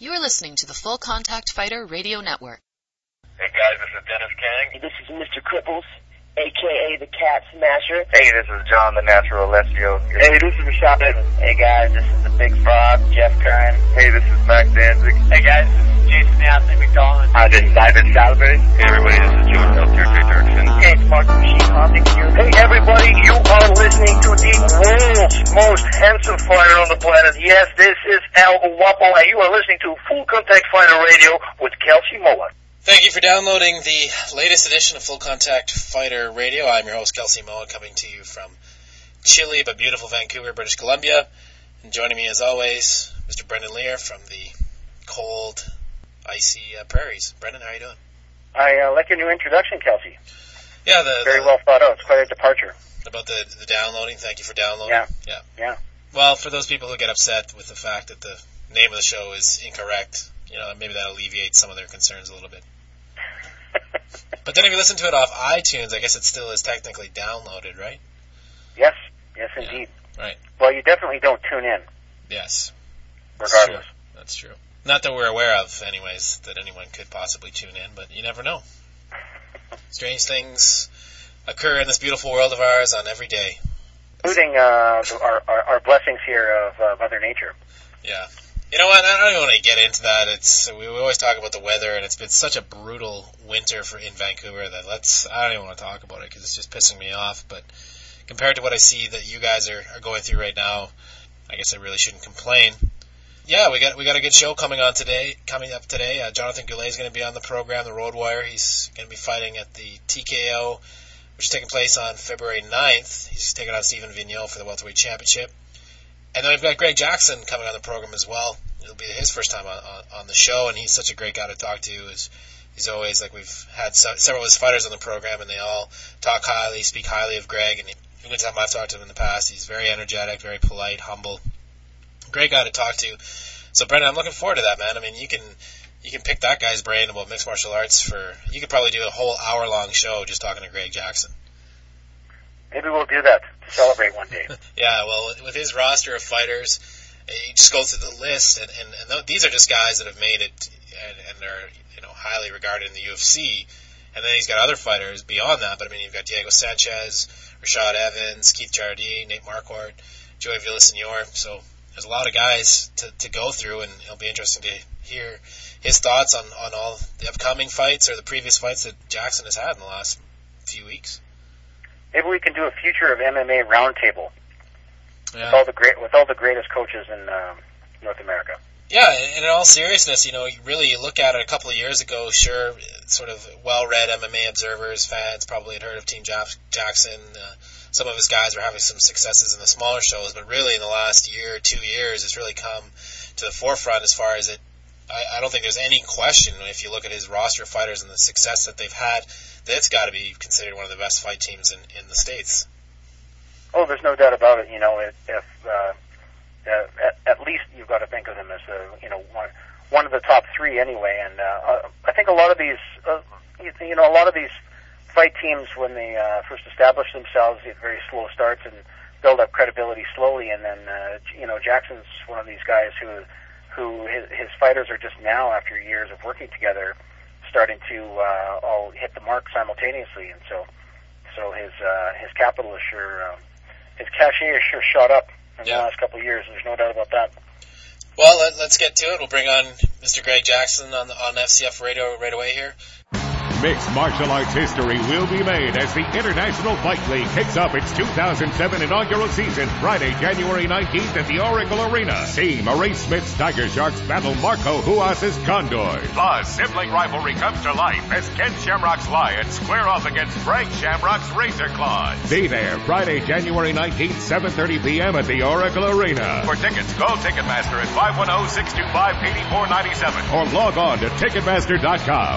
You are listening to the Full Contact Fighter Radio Network. Hey guys, this is Dennis Kang. This is Mr. Cripples, a.k.a. the Cat Smasher. Hey, this is John the Natural Alessio. Hey, this is Rashad Evans. Hey guys, this is the Big Frog, Jeff Curran. Hey, this is Mac Danzig. Hey guys, this is Jason Anthony McDonald. Hi, this is Ivan Salvez. Hey everybody, this is Joe Delter Dirksen. Hey, it's Mark Machine Optic here. Hey everybody, you are listening to the world's most handsome fighter on the planet. Yes, this is El Guapo, and you are listening to Full Contact Fighter Radio with Kelsey Moa. Thank you for downloading the latest edition of Full Contact Fighter Radio. I'm your host, Kelsey Moa, coming to you from chilly but beautiful Vancouver, British Columbia. And joining me, as always, Mr. Brendan Lear from the cold, icy prairies. Brendan, how are you doing? I like your new introduction, Kelsey. Yeah, very well thought out. It's quite a departure. About the downloading. Thank you for downloading. Yeah. Well, for those people who get upset with the fact that the name of the show is incorrect, maybe that alleviates some of their concerns a little bit. But then if you listen to it off iTunes, I guess it still is technically downloaded, right? Yes, indeed. Right. Well, you definitely don't tune in. Yes. Regardless. That's true. Not that we're aware of, anyways, that anyone could possibly tune in, but you never know. Strange things occur in this beautiful world of ours on every day. Including our blessings here of Mother Nature. Yeah. You know what? I don't even want to get into that. We always talk about the weather, and it's been such a brutal winter in Vancouver that I don't even want to talk about it because it's just pissing me off. But compared to what I see that you guys are going through right now, I guess I really shouldn't complain. Yeah, we got a good show coming up today. Jonathan Goulet is going to be on the program, the Road Warrior. He's going to be fighting at the TKO, which is taking place on February 9th. He's taking on Stephen Vigneault for the Welterweight Championship. And then we've got Greg Jackson coming on the program as well. It'll be his first time on the show, and he's such a great guy to talk to. He's always, we've had several of his fighters on the program, and they all speak highly of Greg. And every time I've talked to him in the past, he's very energetic, very polite, humble. Great guy to talk to. So, Brendan, I'm looking forward to that, man. I mean, you can pick that guy's brain about mixed martial arts you could probably do a whole hour-long show just talking to Greg Jackson. Maybe we'll do that to celebrate one day. Yeah, well, with his roster of fighters, you just go through the list, and these are just guys that have made it and are highly regarded in the UFC. And then he's got other fighters beyond that. But I mean, you've got Diego Sanchez, Rashad Evans, Keith Jardine, Nate Marquardt, Joey Villasenor. So there's a lot of guys to go through, and it'll be interesting to hear his thoughts on all the upcoming fights or the previous fights that Jackson has had in the last few weeks. Maybe we can do a future of MMA roundtable. Yeah. With all the greatest coaches in North America. Yeah, and in all seriousness, you look at it a couple of years ago, sure, sort of well-read MMA observers, fans probably had heard of Team Jackson. Some of his guys were having some successes in the smaller shows, but really in the last year or 2 years, it's really come to the forefront as far as it. I don't think there's any question, if you look at his roster of fighters and the success that they've had, that it's got to be considered one of the best fight teams in the States. Oh, there's no doubt about it. At least you've got to think of them as one of the top three anyway. And I think a lot of these fight teams, when they first establish themselves, get very slow starts and build up credibility slowly. And then Jackson's one of these guys who his fighters are just now, after years of working together, starting to all hit the mark simultaneously. And so his capital is his cachet is sure shot up in the last couple of years. There's no doubt about that. Well, let's get to it. We'll bring on Mr. Greg Jackson on FCF Radio right away here. Mixed martial arts history will be made as the International Fight League kicks off its 2007 inaugural season Friday, January 19th at the Oracle Arena. See Maurice Smith's Tiger Sharks battle Marco Huas's Condors. Plus, sibling rivalry comes to life as Ken Shamrock's Lions square off against Frank Shamrock's Razor Claws. Be there Friday, January 19th, 7:30 p.m. at the Oracle Arena. For tickets, call Ticketmaster at 510-625-8497 or log on to Ticketmaster.com.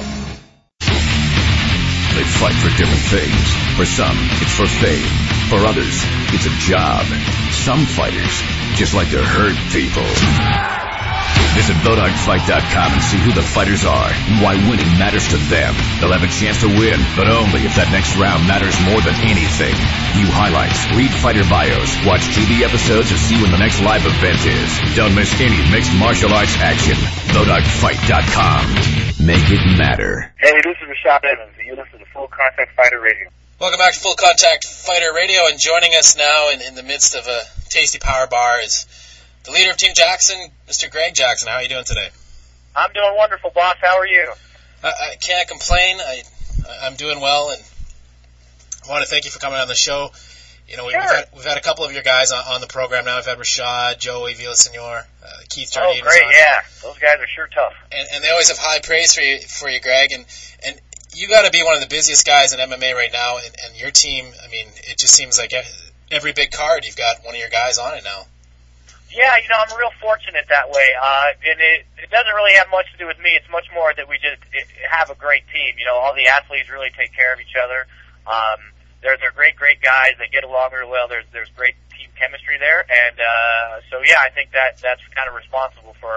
They fight for different things. For some, it's for fame. For others, it's a job. Some fighters just like to hurt people. Visit BowDogFight.com and see who the fighters are and why winning matters to them. They'll have a chance to win, but only if that next round matters more than anything. View highlights, read fighter bios, watch TV episodes, or see when the next live event is. Don't miss any mixed martial arts action. BowDogFight.com. Make it matter. Hey, this is Rashad Evans, and you listen to Full Contact Fighter Radio. Welcome back to Full Contact Fighter Radio, and joining us now in the midst of a tasty power bar is the leader of Team Jackson, Mr. Greg Jackson. How are you doing today? I'm doing wonderful, boss. How are you? I can't complain. I'm doing well, and I want to thank you for coming on the show. You know, Sure. we've had a couple of your guys on the program now. We've had Rashad, Joey Villasenor, Keith Jardine. Oh, great, yeah. Those guys are sure tough. And they always have high praise for you, Greg. And you got to be one of the busiest guys in MMA right now. And your team, I mean, it just seems like every big card, you've got one of your guys on it now. Yeah, you know, I'm real fortunate that way. And it doesn't really have much to do with me. It's much more that we just have a great team. You know, all the athletes really take care of each other. They're great guys. They get along really well. There's great team chemistry there. And so, yeah, I think that's kind of responsible for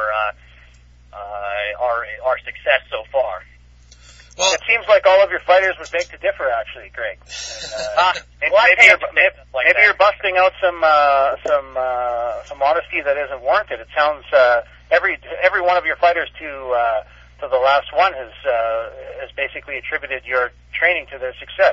our success so far. Well, it seems like all of your fighters would beg to differ, actually, Greg. Maybe you're busting out some honesty that isn't warranted. It sounds every one of your fighters to the last one has basically attributed your training to their success.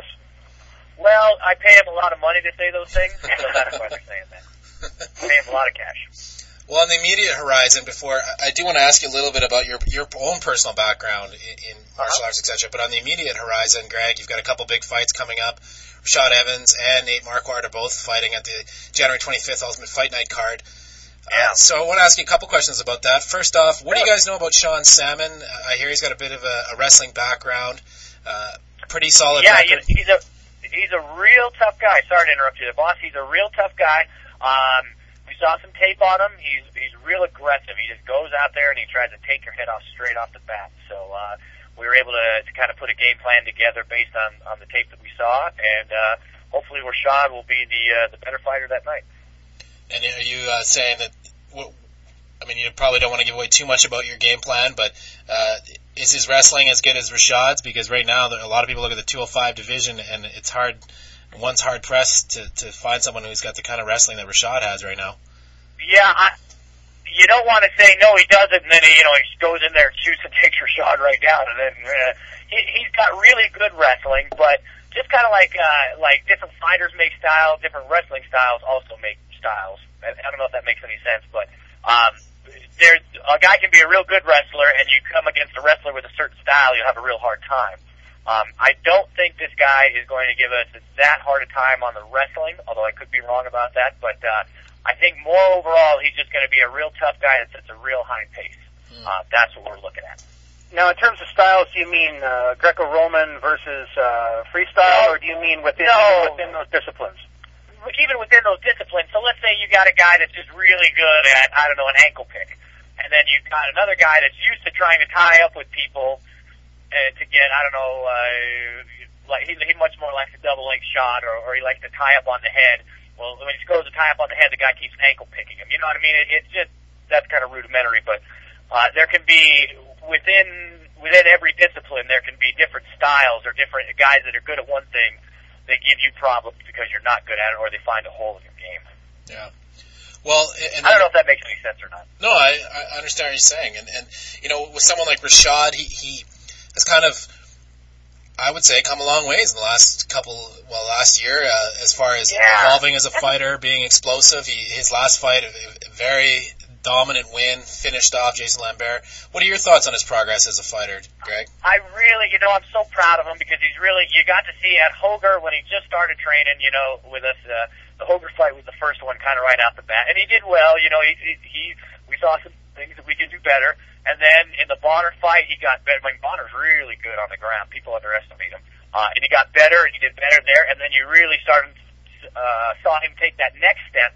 Well, I pay him a lot of money to say those things, so that's why they're saying that. I pay him a lot of cash. Well, on the immediate horizon, before I do want to ask you a little bit about your own personal background in martial arts, etc. But on the immediate horizon, Greg, you've got a couple big fights coming up. Rashad Evans and Nate Marquardt are both fighting at the January 25th Ultimate Fight Night card. Yeah. So I want to ask you a couple questions about that. First off, what do you guys know about Sean Salmon? I hear he's got a bit of a wrestling background. Pretty solid. Yeah, record. he's a real tough guy. Sorry to interrupt you, boss. He's a real tough guy. We saw some tape on him. He's real aggressive. He just goes out there and he tries to take your head off straight off the bat. So we were able to kind of put a game plan together based on the tape that we saw, and hopefully Rashad will be the better fighter that night. And are you saying that? I mean, you probably don't want to give away too much about your game plan, but is his wrestling as good as Rashad's? Because right now, a lot of people look at the 205 division, and it's hard. One's hard pressed to find someone who's got the kind of wrestling that Rashad has right now. Yeah, you don't want to say no, he doesn't, and then he goes in there and shoots and takes Rashad right down, and then he's got really good wrestling, but just kind of like different fighters make styles, different wrestling styles also make styles. I don't know if that makes any sense, but there's a guy can be a real good wrestler, and you come against a wrestler with a certain style, you'll have a real hard time. I don't think this guy is going to give us that hard a time on the wrestling, although I could be wrong about that. But I think more overall, he's just going to be a real tough guy that sets a real high pace. That's what we're looking at. Now, in terms of styles, do you mean Greco-Roman versus freestyle, or do you mean within those disciplines? Even within those disciplines. So let's say you got a guy that's just really good at, I don't know, an ankle pick. And then you've got another guy that's used to trying to tie up with people to get, I don't know, like he much more likes a double leg shot, or he likes to tie up on the head. Well, when he goes to tie up on the head, the guy keeps ankle picking him. You know what I mean? It's just, that's kind of rudimentary, but there can be, within every discipline, there can be different styles or different guys that are good at one thing. They give you problems because you're not good at it, or they find a hole in your game. Yeah. Well, I don't know if that makes any sense or not. No, I understand what you're saying, and you know, with someone like Rashad, he has kind of, I would say, come a long ways in the last year, as far as evolving as a fighter, being explosive. His last fight, a very dominant win, finished off Jason Lambert. What are your thoughts on his progress as a fighter, Greg? I really, I'm so proud of him because you got to see at Hoger when he just started training, with us, the Hoger fight was the first one kind of right out the bat, and he did well, we saw some things that we could do better, and then in the Bonner fight, he got better. I mean, Bonner's really good on the ground. People underestimate him. And he got better, and he did better there, and then you really saw him take that next step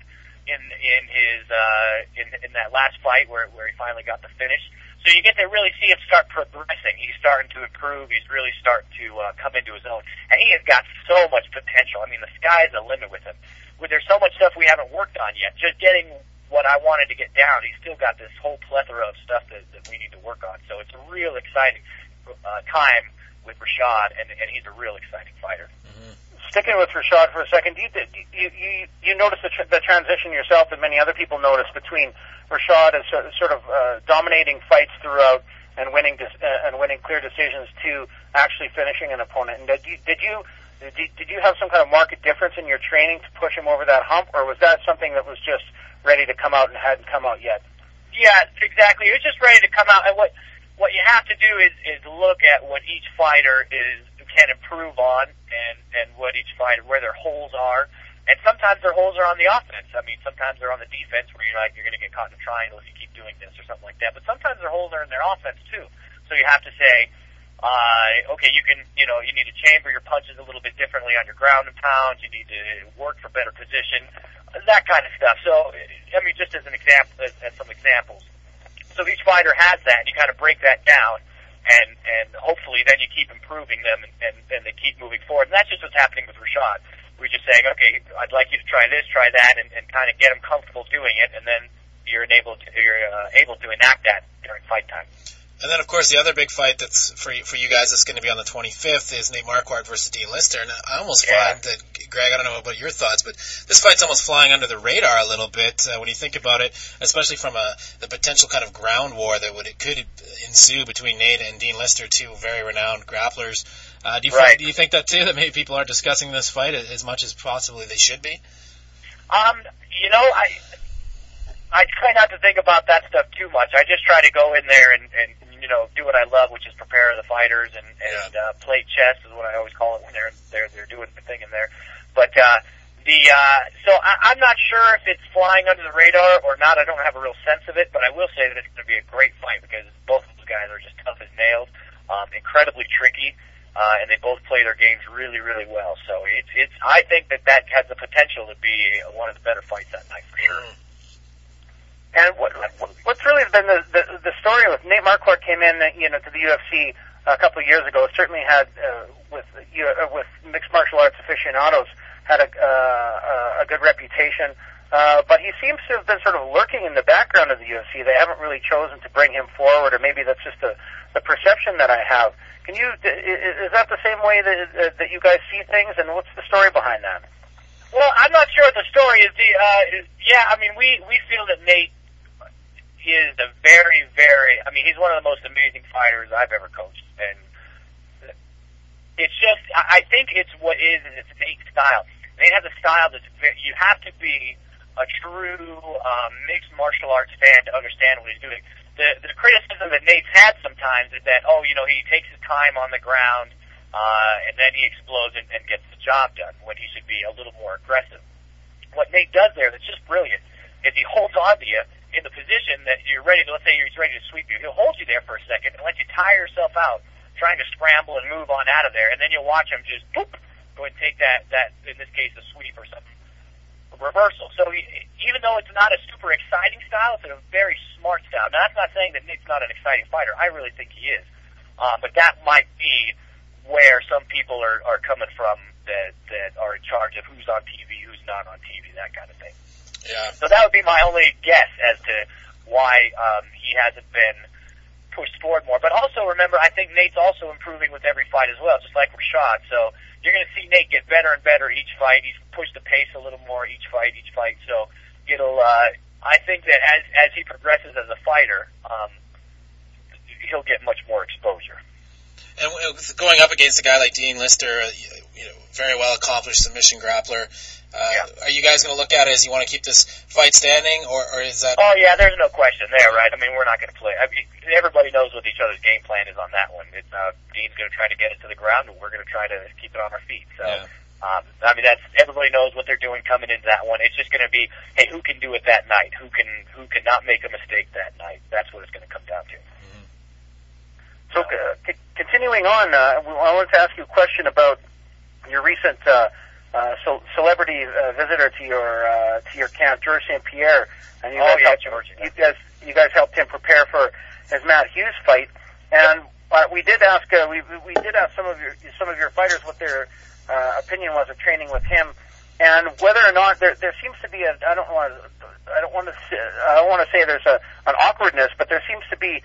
in that last fight where he finally got the finish. So you get to really see him start progressing. He's starting to improve. He's really starting to come into his own. And he has got so much potential. I mean, the sky's the limit with him. There's so much stuff we haven't worked on yet. Just getting what I wanted to get down, he's still got this whole plethora of stuff that we need to work on. So it's a real exciting time with Rashad, and he's a real exciting fighter. Mm-hmm. Sticking with Rashad for a second, you noticed the transition yourself that many other people noticed between Rashad as sort of dominating fights throughout and winning clear decisions to actually finishing an opponent. And did you have some kind of marked difference in your training to push him over that hump, or was that something that was just ready to come out and hadn't come out yet? Yeah, exactly. It was just ready to come out, and what you have to do is look at what each fighter can improve on, and what each fighter, where their holes are. And sometimes their holes are on the offense. I mean, sometimes they're on the defense where you're going to get caught in a triangle if you keep doing this or something like that. But sometimes their holes are in their offense too. So you have to say, okay, you need to chamber your punches a little bit differently on your ground and pound. You need to work for better position, that kind of stuff. So, I mean, just as an example, as some examples. So each fighter has that, and you kind of break that down, and hopefully then you keep improving them, and they keep moving forward. And that's just what's happening with Rashad. We're just saying, okay, I'd like you to try this, try that, and kind of get them comfortable doing it, and then you're able to enact that during fight time. And then, of course, the other big fight that's for you guys that's going to be on the 25th is Nate Marquardt versus Dean Lister. And I almost find that, Greg, I don't know about your thoughts, but this fight's almost flying under the radar a little bit when you think about it, especially from the potential kind of ground war that could ensue between Nate and Dean Lister, two very renowned grapplers. Do you think that too, that maybe people are discussing this fight as much as possibly they should be? I try not to think about that stuff too much. I just try to go in there and do what I love, which is prepare the fighters and play chess is what I always call it when they're doing the thing in there. But so I'm not sure if it's flying under the radar or not. I don't have a real sense of it, but I will say that it's going to be a great fight because both of those guys are just tough as nails, incredibly tricky. And they both play their games really, really well. So I think that has the potential to be one of the better fights that night for sure. And what's really been the story with Nate Marquardt came in, to the UFC a couple of years ago. It certainly had with mixed martial arts aficionados had a good reputation. But he seems to have been sort of lurking in the background of the UFC. They haven't really chosen to bring him forward, or maybe that's just the perception that I have. Is that the same way that you guys see things, and what's the story behind that? Well, I'm not sure what the story is. We feel that Nate is a very, very, he's one of the most amazing fighters I've ever coached, and it's just, I think it's it's Nate's style. Nate has a style that's you have to be a true mixed martial arts fan to understand what he's doing. The criticism that Nate's had sometimes is that, he takes his time on the ground, and then he explodes and gets the job done when he should be a little more aggressive. What Nate does there that's just brilliant is he holds on to you in the position that you're ready to, let's say he's ready to sweep you. He'll hold you there for a second and let you tire yourself out trying to scramble and move on out of there, and then you'll watch him just boop, go and take that, in this case, a sweep or something. Reversal. So even though it's not a super exciting style, it's a very smart style. Now, that's not saying that Nate's not an exciting fighter. I really think he is. But that might be where some people are coming from that are in charge of who's on TV, who's not on TV, that kind of thing. Yeah. So that would be my only guess as to why he hasn't been pushed forward more. But also remember, I think Nate's also improving with every fight as well, just like Rashad. So you're going to see Nate get better and better each fight. He's pushed the pace a little more each fight. So it'll, I think that as he progresses as a fighter, he'll get much more exposure. And going up against a guy like Dean Lister, very well accomplished submission grappler, are you guys going to look at it as you want to keep this fight standing, or is that? Oh yeah, there's no question there, right? We're not going to play. Everybody knows what each other's game plan is on that one. Dean's going to try to get it to the ground, and we're going to try to keep it on our feet. So, that's everybody knows what they're doing coming into that one. It's just going to be, hey, who can do it that night? Who can not make a mistake that night? That's what it's going to come down to. Mm-hmm. So, continuing on, I wanted to ask you a question about your recent celebrity visitor to your camp, George St. Pierre, and you guys helped him prepare for his Matt Hughes fight, and we did ask some of your fighters what their opinion was of training with him and whether or not there seems to be I don't want to say there's an awkwardness, but there seems to be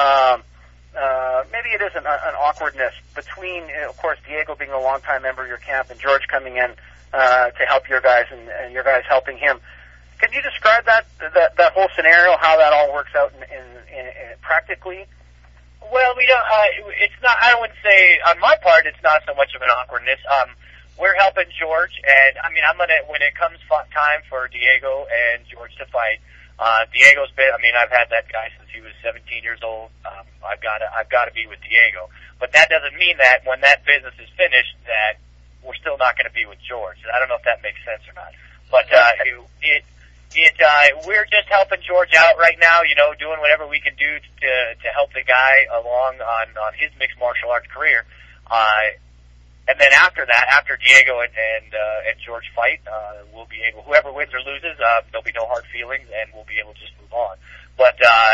maybe it is an awkwardness between, of course, Diego being a longtime member of your camp and George coming in to help your guys and your guys helping him. Can you describe that whole scenario, how that all works out in practically? Well, we don't. It's not. I wouldn't say on my part. It's not so much of an awkwardness. We're helping George, and I mean, I'm gonna when it comes time for Diego and George to fight. Diego's been. I mean, I've had that guy since he was 17 years old. I've got to be with Diego, but that doesn't mean that when that business is finished, that we're still not going to be with George. I don't know if that makes sense or not, but we're just helping George out right now, you know, doing whatever we can do to help the guy along on his mixed martial arts career. And then after that, after Diego and George fight, we'll be able, whoever wins or loses, there'll be no hard feelings and we'll be able to just move on. But,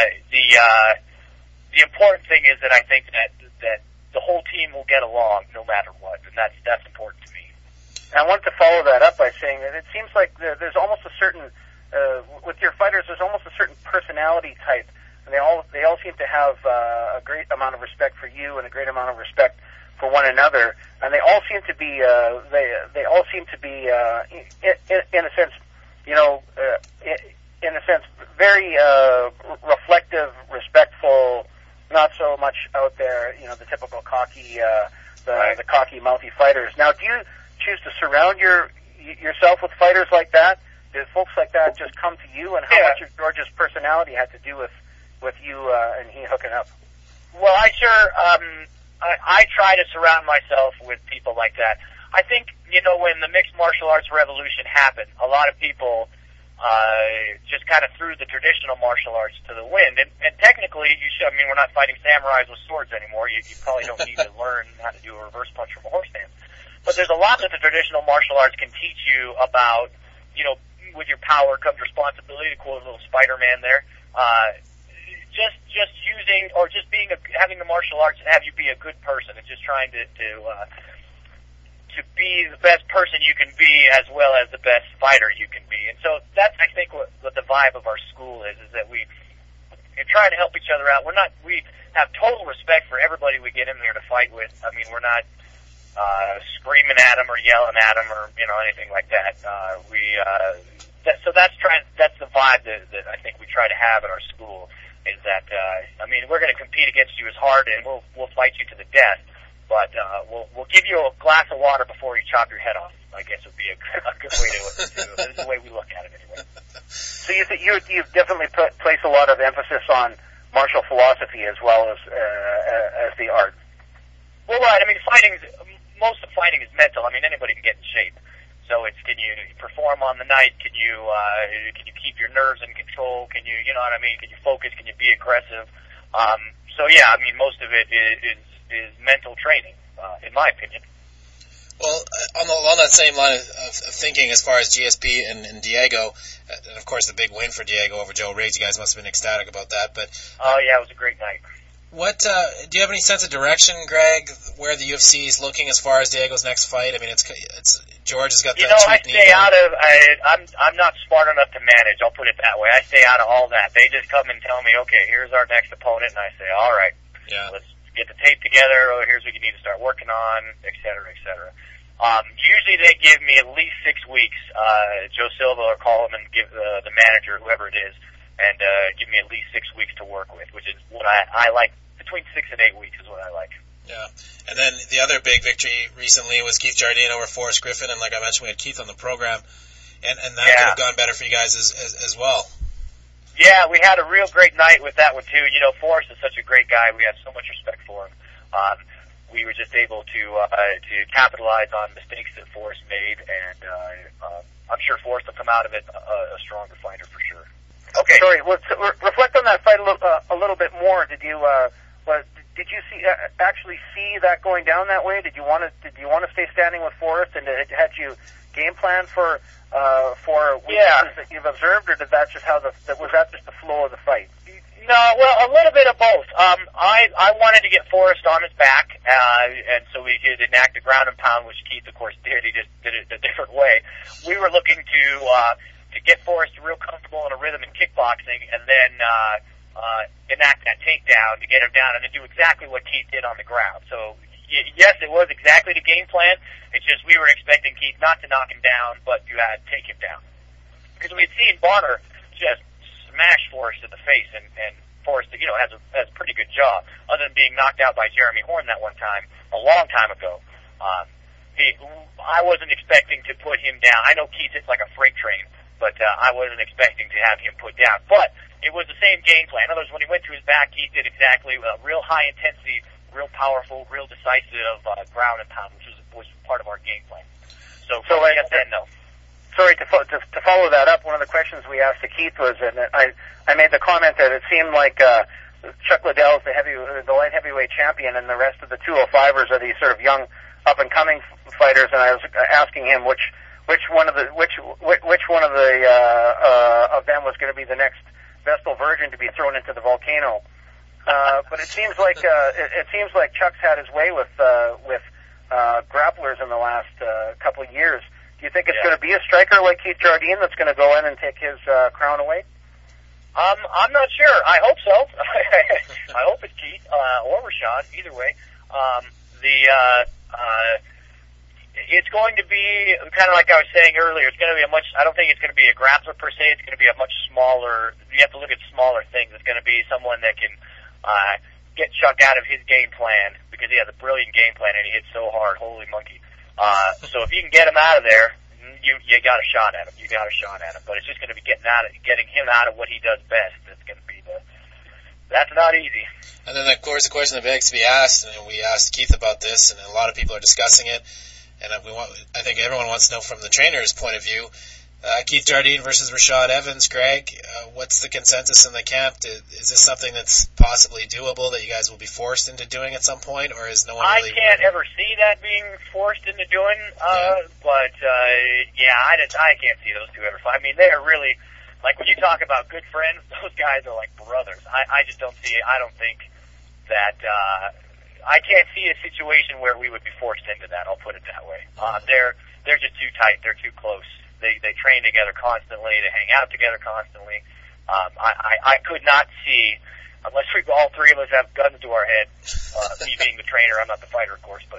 the important thing is that I think that the whole team will get along no matter what, and that's important to me. And I wanted to follow that up by saying that it seems like there's almost a certain with your fighters, there's almost a certain personality type, and they all seem to have a great amount of respect for you and a great amount of respect for one another, and they all seem to be in a sense, you know, in a sense, very reflective, respectful, not so much out there, you know, the typical cocky, the cocky, mouthy fighters. Now, do you choose to surround yourself with fighters like that? Did folks like that just come to you, and how much of George's personality had to do with you and he hooking up? Well, I try to surround myself with people like that. I think, you know, when the mixed martial arts revolution happened, a lot of people just kind of threw the traditional martial arts to the wind. And technically, you should. I mean, we're not fighting samurais with swords anymore. You probably don't need to learn how to do a reverse punch from a horse stance. But there's a lot that the traditional martial arts can teach you about, you know, with your power comes responsibility, to quote a little Spider-Man there. Just using, or just having the martial arts and have you be a good person, and just trying to be the best person you can be as well as the best fighter you can be. And so that's, I think, what the vibe of our school is that we try to help each other out. We have total respect for everybody we get in there to fight with. I mean, we're not screaming at them or yelling at them or, you know, anything like that. So that's the vibe that I think we try to have at our school, is that, I mean, we're going to compete against you as hard, and we'll fight you to the death, but we'll give you a glass of water before you chop your head off, I guess would be a good way to this is the way we look at it anyway. So you definitely place a lot of emphasis on martial philosophy as well as the art. Well, right. I mean, most of fighting is mental. I mean, anybody can get in shape. So it's, can you perform on the night? Can you keep your nerves in control? Can you know what I mean? Can you focus? Can you be aggressive? So yeah, I mean, most of it is mental training, in my opinion. Well, along that same line of thinking, as far as GSP and Diego, and of course the big win for Diego over Joe Riggs, you guys must have been ecstatic about that. But oh yeah, it was a great night. What do you have any sense of direction, Greg, where the UFC is looking as far as Diego's next fight? I mean, it's George has got the I stay out of. I'm not smart enough to manage. I'll put it that way. I stay out of all that. They just come and tell me, okay, here's our next opponent, and I say, all right, let's get the tape together. Or here's what you need to start working on, et cetera, et cetera. Usually they give me at least 6 weeks. Joe Silva or call him and give the manager, whoever it is, and give me at least 6 weeks to work with, which is what I like. Between 6 and 8 weeks is what I like. Yeah. And then the other big victory recently was Keith Jardine over Forrest Griffin, and like I mentioned, we had Keith on the program, and that could have gone better for you guys as well. Yeah, we had a real great night with that one too. You know, Forrest is such a great guy. We have so much respect for him. We were just able to capitalize on mistakes that Forrest made, and I'm sure Forrest will come out of it a stronger fighter for sure. Okay. Sorry, reflect on that fight a little bit more. Did you actually see that going down that way? Did you want to stay standing with Forrest, and had you game plan for weaknesses that you've observed, or did that just was that just the flow of the fight? No, well, a little bit of both. I wanted to get Forrest on his back, and so we could enact the ground and pound, which Keith, of course, did. He just did it a different way. We were looking to get Forrest real comfortable in a rhythm in kickboxing, and then enact that takedown to get him down, and then do exactly what Keith did on the ground. So, yes, it was exactly the game plan. It's just we were expecting Keith not to knock him down, but to take him down. Because we had seen Bonner just smash Forrest in the face, and Forrest, has a pretty good job, other than being knocked out by Jeremy Horn that one time, a long time ago. I wasn't expecting to put him down. I know Keith hits like a freight train, but I wasn't expecting to have him put down. But it was the same game plan. In other words, when he went to his back, Keith did exactly real high intensity, real powerful, real decisive ground and pound, which was part of our game plan. So yes and no. Sorry, to follow that up, one of the questions we asked to Keith was, and I made the comment that it seemed like Chuck Liddell's the light heavyweight champion, and the rest of the 205ers are these sort of young, up and coming fighters. And I was asking him which one of them was going to be the next Vestal Virgin to be thrown into the volcano. But it seems like Chuck's had his way with grapplers in the last couple of years. Do you think it's going to be a striker like Keith Jardine that's going to go in and take his crown away? I'm not sure. I hope so. I hope it's Keith or Rashad. Either way, it's going to be kind of like I was saying earlier. It's going to be I don't think it's going to be a grappler per se. It's going to be a much smaller. You have to look at smaller things. It's going to be someone that can get Chuck out of his game plan, because he has a brilliant game plan and he hits so hard. Holy monkey. So if you can get him out of there, you got a shot at him. You got a shot at him. But it's just going to be getting him out of what he does best. That's going to be that's not easy. And then, of course, the question that begs to be asked, and we asked Keith about this, and a lot of people are discussing it, and I think everyone wants to know from the trainer's point of view, Keith Jardine versus Rashad Evans. Greg, what's the consensus in the camp? Is this something that's possibly doable that you guys will be forced into doing at some point, or is no one really... I can't ever see that being forced into doing, but I can't see those two ever fight. I mean, they are really, like when you talk about good friends, those guys are like brothers. I just don't see it. I don't think that, I can't see a situation where we would be forced into that, I'll put it that way. They're just too tight, they're too close. They train together constantly. They hang out together constantly. I could not see, unless all three of us have guns to our head, me being the trainer, I'm not the fighter, of course, but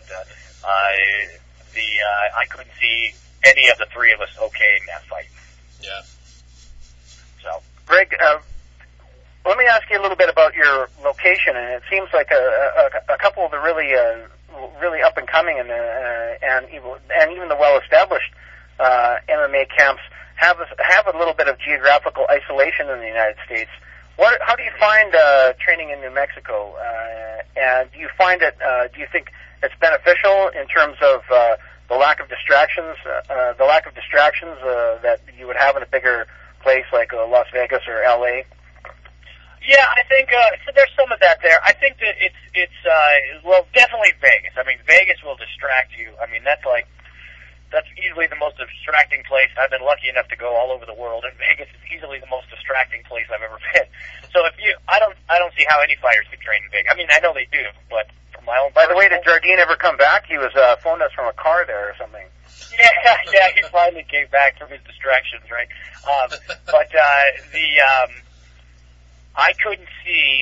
I couldn't see any of the three of us okaying that fight. Yeah. So, Greg, let me ask you a little bit about your location. And it seems like a couple of the really up and coming and even the well established MMA camps have a little bit of geographical isolation in the United States. How do you find training in New Mexico? And do you find it? Do you think it's beneficial in terms of the lack of distractions? That you would have in a bigger place like Las Vegas or LA? Yeah, I think so there's some of that there. I think that it's definitely Vegas. I mean, Vegas will distract you. I mean, that's easily the most distracting place. I've been lucky enough to go all over the world, and Vegas is easily the most distracting place I've ever been. So I don't see how any fighters could train in Vegas. I mean, I know they do, but from my own. By the way, did Jardine ever come back? He was phoned us from a car there or something. Yeah, he finally came back from his distractions, right? But I couldn't see.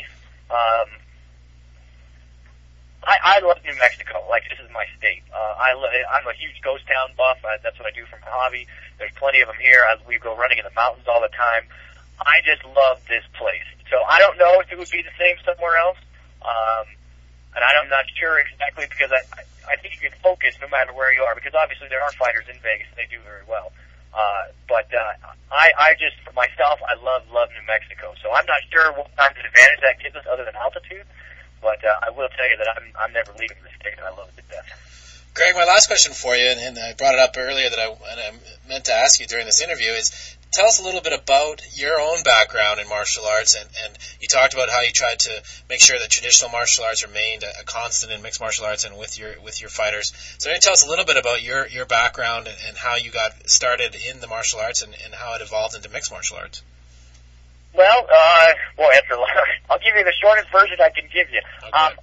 I love New Mexico. Like, this is my state. I'm a huge ghost town buff. That's what I do for my hobby. There's plenty of them here. We go running in the mountains all the time. I just love this place. So I don't know if it would be the same somewhere else. And I'm not sure exactly, because I think you can focus no matter where you are, because obviously there are fighters in Vegas and they do very well. But I just, for myself, I love New Mexico. So I'm not sure what kind of advantage that gives us other than altitude. But I will tell you that I'm never leaving the state, and I love it to death. Greg, my last question for you, and I brought it up earlier that I meant to ask you during this interview, is tell us a little bit about your own background in martial arts, and you talked about how you tried to make sure that traditional martial arts remained a constant in mixed martial arts and with your fighters. So tell us a little bit about your background and how you got started in the martial arts and how it evolved into mixed martial arts. Well, I'll give you the shortest version I can give you. Okay.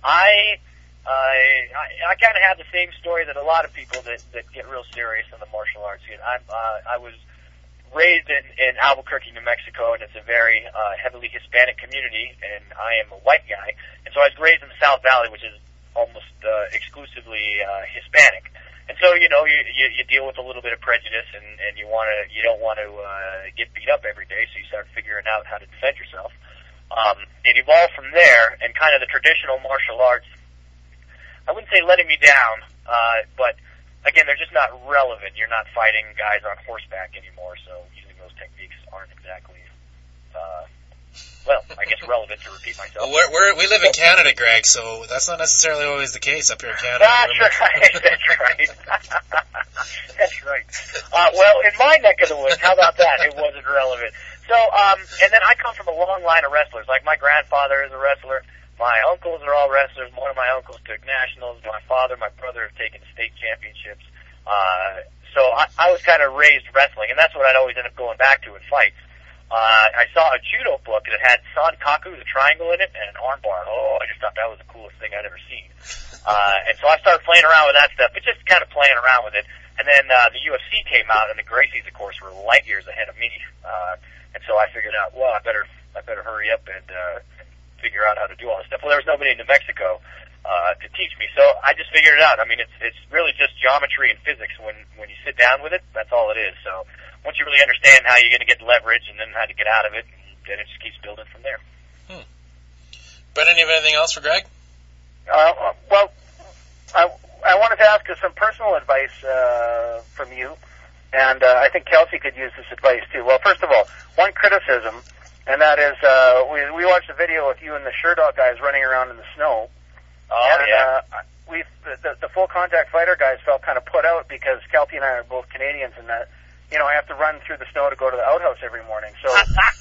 I kind of have the same story that a lot of people that get real serious in the martial arts. I was raised in Albuquerque, New Mexico, and it's a very heavily Hispanic community, and I am a white guy. And so I was raised in the South Valley, which is almost exclusively Hispanic. And so, you deal with a little bit of prejudice, and you don't want to get beat up every day, so you start figuring out how to defend yourself. It evolved from there, and kind of the traditional martial arts, I wouldn't say letting me down, but again, they're just not relevant. You're not fighting guys on horseback anymore, so using those techniques aren't exactly, I guess relevant to repeat myself. Well, we live in Canada, Greg, so that's not necessarily always the case up here in Canada. That's right. That's right. Well, in my neck of the woods, how about that? It wasn't relevant. So, and then I come from a long line of wrestlers. Like my grandfather is a wrestler. My uncles are all wrestlers. One of my uncles took nationals. My father, my brother have taken state championships. So I was kind of raised wrestling, and that's what I'd always end up going back to in fights. I saw a judo book that had Sankaku, the triangle in it, and an armbar. Oh, I just thought that was the coolest thing I'd ever seen. And so I started playing around with that stuff, but just kind of playing around with it. And then the UFC came out, and the Gracies, of course, were light years ahead of me. And so I figured out, well, I better hurry up and figure out how to do all this stuff. Well, there was nobody in New Mexico to teach me, so I just figured it out. I mean, it's really just geometry and physics. When you sit down with it, that's all it is. So once you really understand how you're going to get leverage and then how to get out of it, then it just keeps building from there. Brendan, you have anything else for Greg? Well, I wanted to ask you some personal advice from you, and I think Kelsey could use this advice too. Well, first of all, one criticism, and that is we watched a video with you and the Sherdog guys running around in the snow. Oh, and, yeah. The full contact fighter guys felt kind of put out because Kelpie and I are both Canadians, and that I have to run through the snow to go to the outhouse every morning. So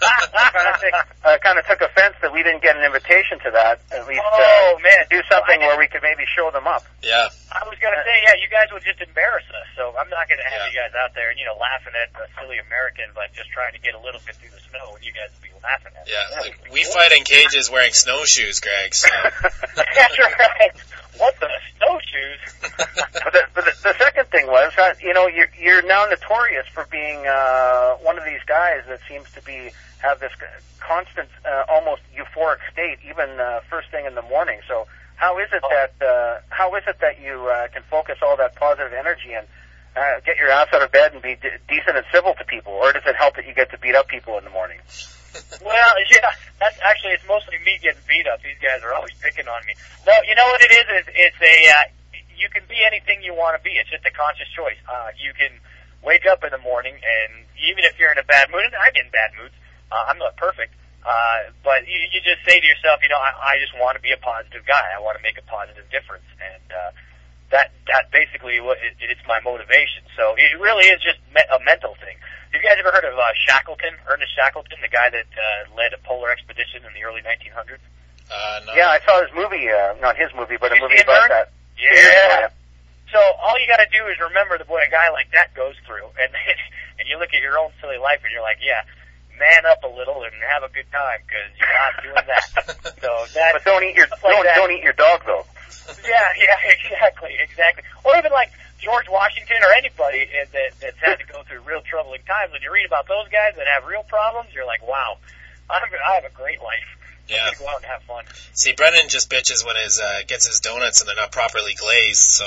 I kind of took offense that we didn't get an invitation to that. At least do something where we could maybe show them up. Yeah. I was going to say, you guys would just embarrass us. So I'm not going to have you guys out there, laughing at a silly American, but just trying to get a little bit through the snow, and you guys would be laughing at us. Yeah, we fight in cages wearing snowshoes, Greg. So. That's right. What the snowshoes? But the second thing was, you're now notorious for being one of these guys that seems to have this constant, almost euphoric state, even first thing in the morning. So how is it that you can focus all that positive energy and get your ass out of bed and be decent and civil to people, or does it help that you get to beat up people in the morning? Well, yeah, it's mostly me getting beat up. These guys are always picking on me. No, you know what it is? It's you can be anything you want to be. It's just a conscious choice. You can wake up in the morning, and even if you're in a bad mood, and I get in bad moods, I'm not perfect, but you just say to yourself, I just want to be a positive guy. I want to make a positive difference, and that basically it's my motivation. So it really is just a mental thing. Have you guys ever heard of Ernest Shackleton, the guy that led a polar expedition in the early 1900s? No. Yeah, I saw his movie, not his movie, but a movie about that. Yeah. So all you got to do is remember what a guy like that goes through, and you look at your own silly life, and you're like, yeah, man up a little and have a good time, because you're not doing that. But don't eat your dog though. Yeah, exactly. Or even like George Washington or anybody that's had to go through real troubling times. When you read about those guys that have real problems, you're like, wow, I have a great life. Yeah. I'm gonna go out and have fun. See, Brendan just bitches when gets his donuts and they're not properly glazed. So.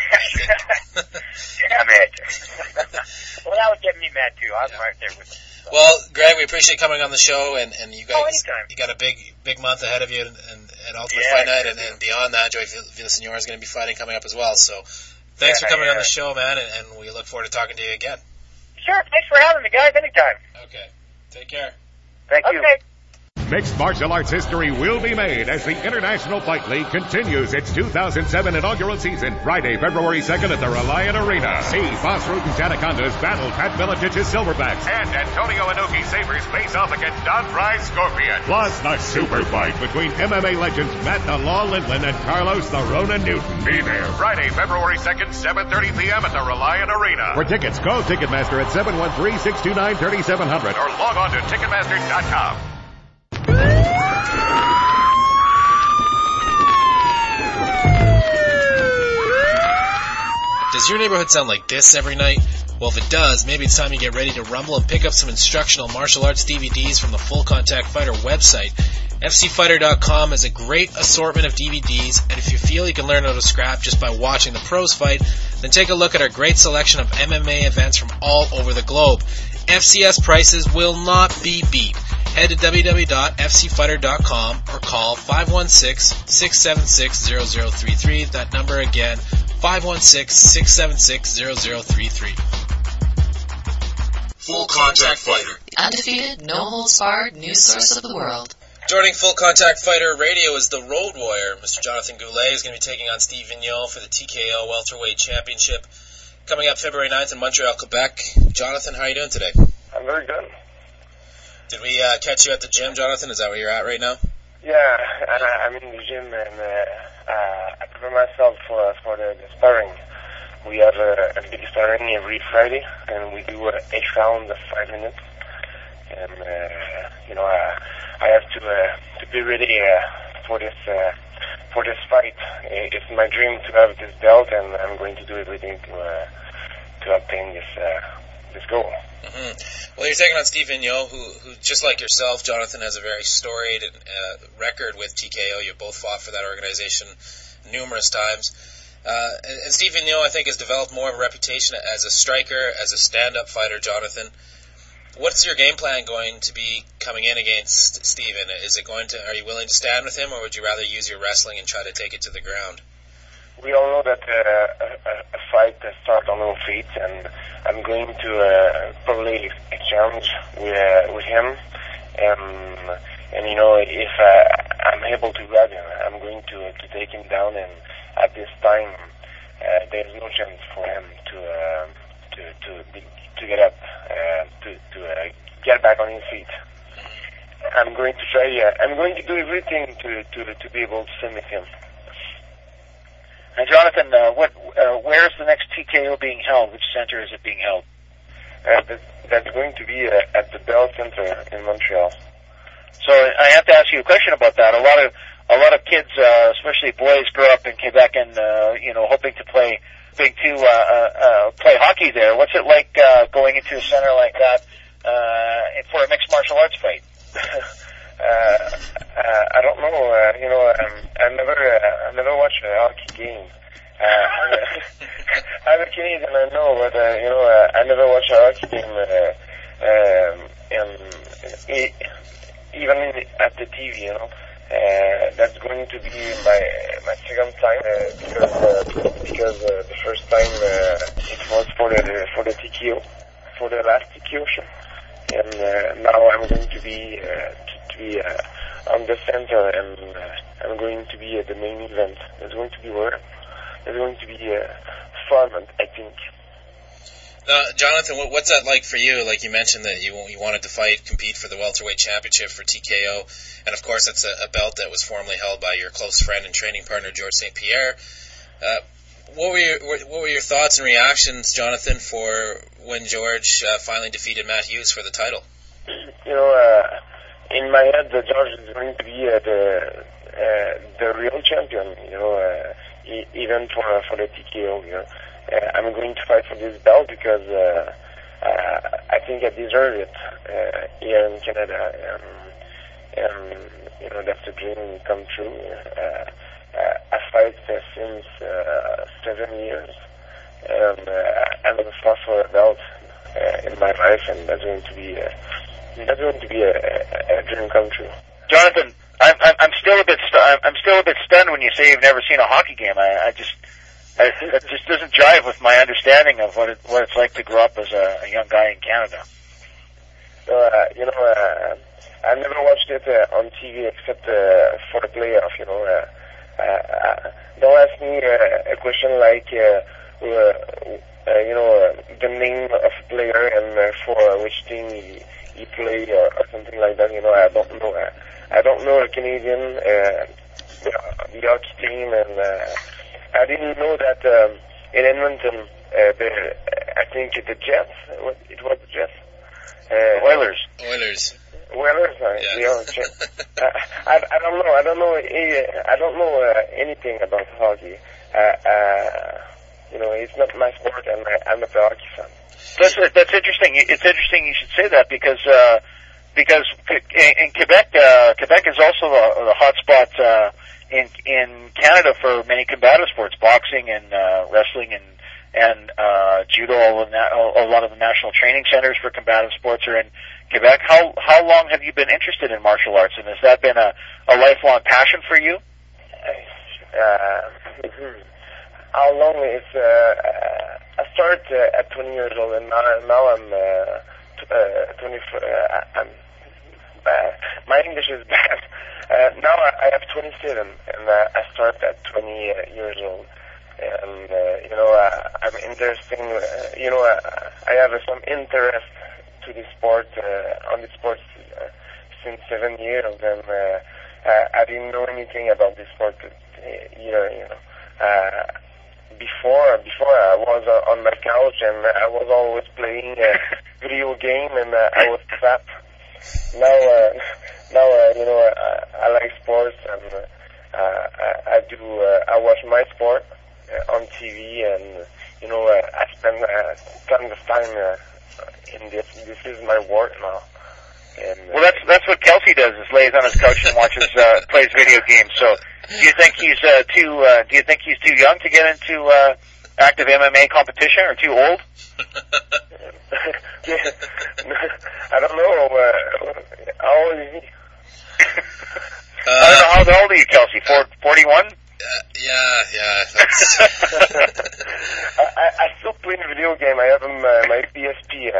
Damn it. Well, that would get me mad too. I'm right there with him. So. Well, Greg, we appreciate coming on the show, and you guys, anytime. You got a big month ahead of you, and Ultimate Fight Night, and beyond that, Joey Villasenor is going to be fighting coming up as well. So, thanks for coming on the show, man, and we look forward to talking to you again. Sure, thanks for having me, guys. Anytime. Okay, take care. Thank you. Okay. Mixed martial arts history will be made as the International Fight League continues its 2007 inaugural season, Friday, February 2nd at the Reliant Arena. See Boss Root and Anacondas battle Pat Militich's Silverbacks, and Antonio Inoki Sabres face off against Don Fry's Scorpion. Plus the super fight between MMA legends Matt the Law Lindland and Carlos the Rona Newton. Be there Friday, February 2nd, 7:30 p.m. at the Reliant Arena. For tickets, call Ticketmaster at 713-629-3700 or log on to Ticketmaster.com. Does your neighborhood sound like this every night? Well, if it does, maybe it's time you get ready to rumble and pick up some instructional martial arts DVDs from the Full Contact Fighter website. FCFighter.com has a great assortment of DVDs, and if you feel you can learn how to scrap just by watching the pros fight, then take a look at our great selection of MMA events from all over the globe. FCS prices will not be beat. Head to www.fcfighter.com or call 516-676-0033. That number again, 516-676-0033. Full Contact Fighter. Undefeated, no holds barred news source of the world. Joining Full Contact Fighter Radio is the Road Warrior. Mr. Jonathan Goulet is going to be taking on Steve Vigneault for the TKO Welterweight Championship coming up February 9th in Montreal, Quebec. Jonathan, how are you doing today? I'm very good. Did we catch you at the gym, Jonathan? Is that where you're at right now? Yeah, I'm in the gym and I prepare myself for the sparring. We have a big sparring every Friday, and we do 8 rounds of 5 minutes. And I have to be ready for this fight. It's my dream to have this belt, and I'm going to do everything to obtain this goal. Mm-hmm. Well, you're taking on Steve Vigneault, who just like yourself, Jonathan, has a very storied record with TKO. You both fought for that organization numerous times. And Steve Vigneault, I think, has developed more of a reputation as a striker, as a stand-up fighter, Jonathan. What's your game plan going to be coming in against Steven? Are you willing to stand with him, or would you rather use your wrestling and try to take it to the ground? We all know that a fight starts on our feet, and I'm going to probably exchange with him. And if I'm able to grab him, I'm going to take him down. And at this time, there's no chance for him to get up, to get back on his feet. I'm going to try. I'm going to do everything to be able to submit him. And Jonathan, where is the next TKO being held? Which center is it being held? That's going to be at the Bell Center in Montreal. So I have to ask you a question about that. A lot of kids, especially boys, grow up in Quebec and hoping to play play hockey there. What's it like going into a center like that for a mixed martial arts fight? I don't know. I never watched a hockey game. I'm a Canadian, I know, but I never watched a hockey game. Even at the TV, that's going to be my second time because the first time it was for the TKO, for the last TKO show, and now I'm going to be on the center, and I'm going to be at the main event. It's going to be fun, I think. Now, Jonathan, what's that like for you? Like you mentioned that you wanted to compete for the welterweight championship for TKO, and of course that's a belt that was formerly held by your close friend and training partner George St. Pierre. What were your thoughts and reactions, Jonathan, for when George finally defeated Matt Hughes for the title? In my head, George is going to be the real champion. Even for the TKO. I'm going to fight for this belt because I think I deserve it here in Canada, and that's a dream come true. I fight since 7 years, and I never fought for a belt in my life, and that's going to be a dream come true. Jonathan, I'm still a bit stunned when you say you've never seen a hockey game. It just doesn't jive with my understanding of what it's like to grow up as a young guy in Canada. So, I never watched it on TV except for the playoff. Don't ask me a question like the name of a player and for which team he played or something like that. I don't know. I don't know a Canadian the hockey team, and I didn't know that in Edmonton, I think the Jets. It was the Jets. Oilers. Oilers. Yeah. I don't know. I don't know anything about hockey. it's not my sport, and I'm not a hockey fan. That's interesting. It's interesting you should say that because in Quebec, Quebec is also the hot spot in Canada for many combative sports, boxing and wrestling and judo. A lot of the national training centers for combative sports are in Quebec. How long have you been interested in martial arts, and has that been a lifelong passion for you? How long is I started at 20 years old, and now I'm 24. My English is bad. Now I have 27, and I started at 20 years old. And I'm interesting. I have some interest to the sport on the sports since 7 years, and I didn't know anything about the sport either. Before I was on my couch, and I was always playing a video game, and I was fat. Now I like sports, and I watch my sport on TV, and I spend tons of time in this. This is my work now. And, well, that's what Kelsey does: is lays on his couch and watches, plays video games. So, do you think he's too young to get into active MMA competition, or too old? I don't know. How old is he? I don't know. How old are you, Kelsey? 41? Yeah. I still play video game. I have my PSP.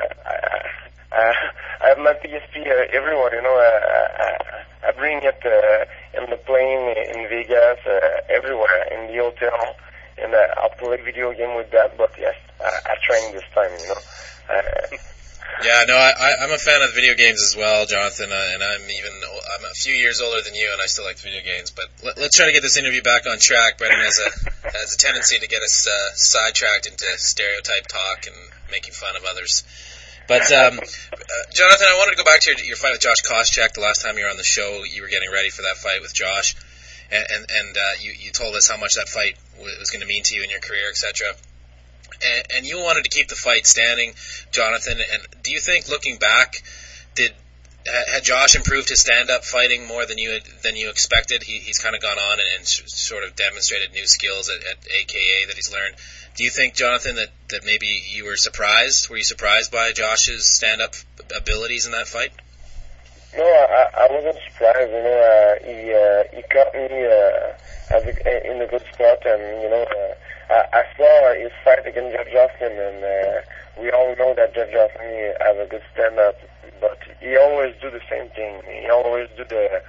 I have my PSP everywhere. I bring it in the plane, in Vegas, everywhere, in the hotel, and I'll play video game with that. But yes, I train this time. Yeah, no, I'm a fan of video games as well, Jonathan, and I'm a few years older than you, and I still like video games. But let's try to get this interview back on track. Brendan has a tendency to get us sidetracked into stereotype talk and making fun of others. But Jonathan, I wanted to go back to your fight with Josh Koscheck. The last time you were on the show, you were getting ready for that fight with Josh, and you told us how much that fight was going to mean to you in your career, etc. And you wanted to keep the fight standing, Jonathan. And do you think, looking back, had Josh improved his stand-up fighting more than you expected? He's kind of gone on and sort of demonstrated new skills at AKA that he's learned. Do you think, Jonathan, that maybe you were surprised? Were you surprised by Josh's stand-up abilities in that fight? No, I wasn't surprised. He caught me in a good spot, and I saw his fight against Jeff Jocelyn, and we all know that Jeff Jocelyn has a good stand-up, but he always do the same thing. He always do the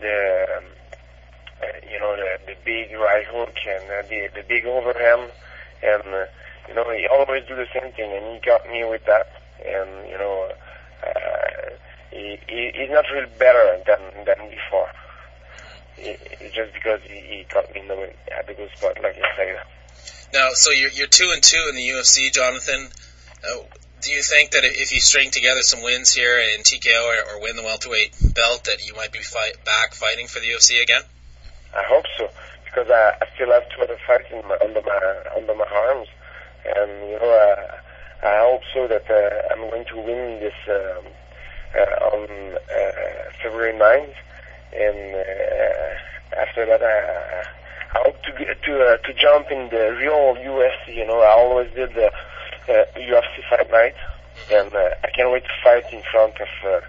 big right hook and the big overhand, and he always do the same thing, and he got me with that, and he's not really better than before. It's just because he caught me at the good spot, like you say. Now, so you're 2-2 in the UFC, Jonathan. Do you think that if you string together some wins here in TKO or win the welterweight belt, that you might be back fighting for the UFC again? I hope so, because I still have 2 other fights under my arms, and I hope so that I'm going to win this on February 9th, and after that I hope to jump in the real UFC. I always did the UFC fight night, and I can't wait to fight in front of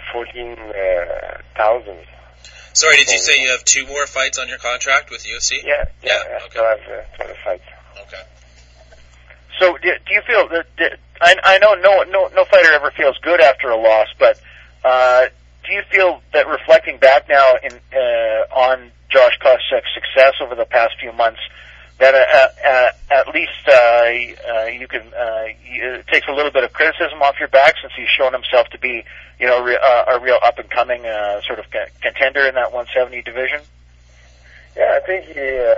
14,000. Sorry, did you say you have 2 more fights on your contract with UFC? Yeah. Okay. I still have 20 fights. Okay. So do you feel that I know no fighter ever feels good after a loss, but do you feel that reflecting back now on Josh Koscheck's success over the past few months, that at least you can it takes a little bit of criticism off your back, since he's shown himself to be a real up and coming sort of contender in that 170 division? Yeah, I think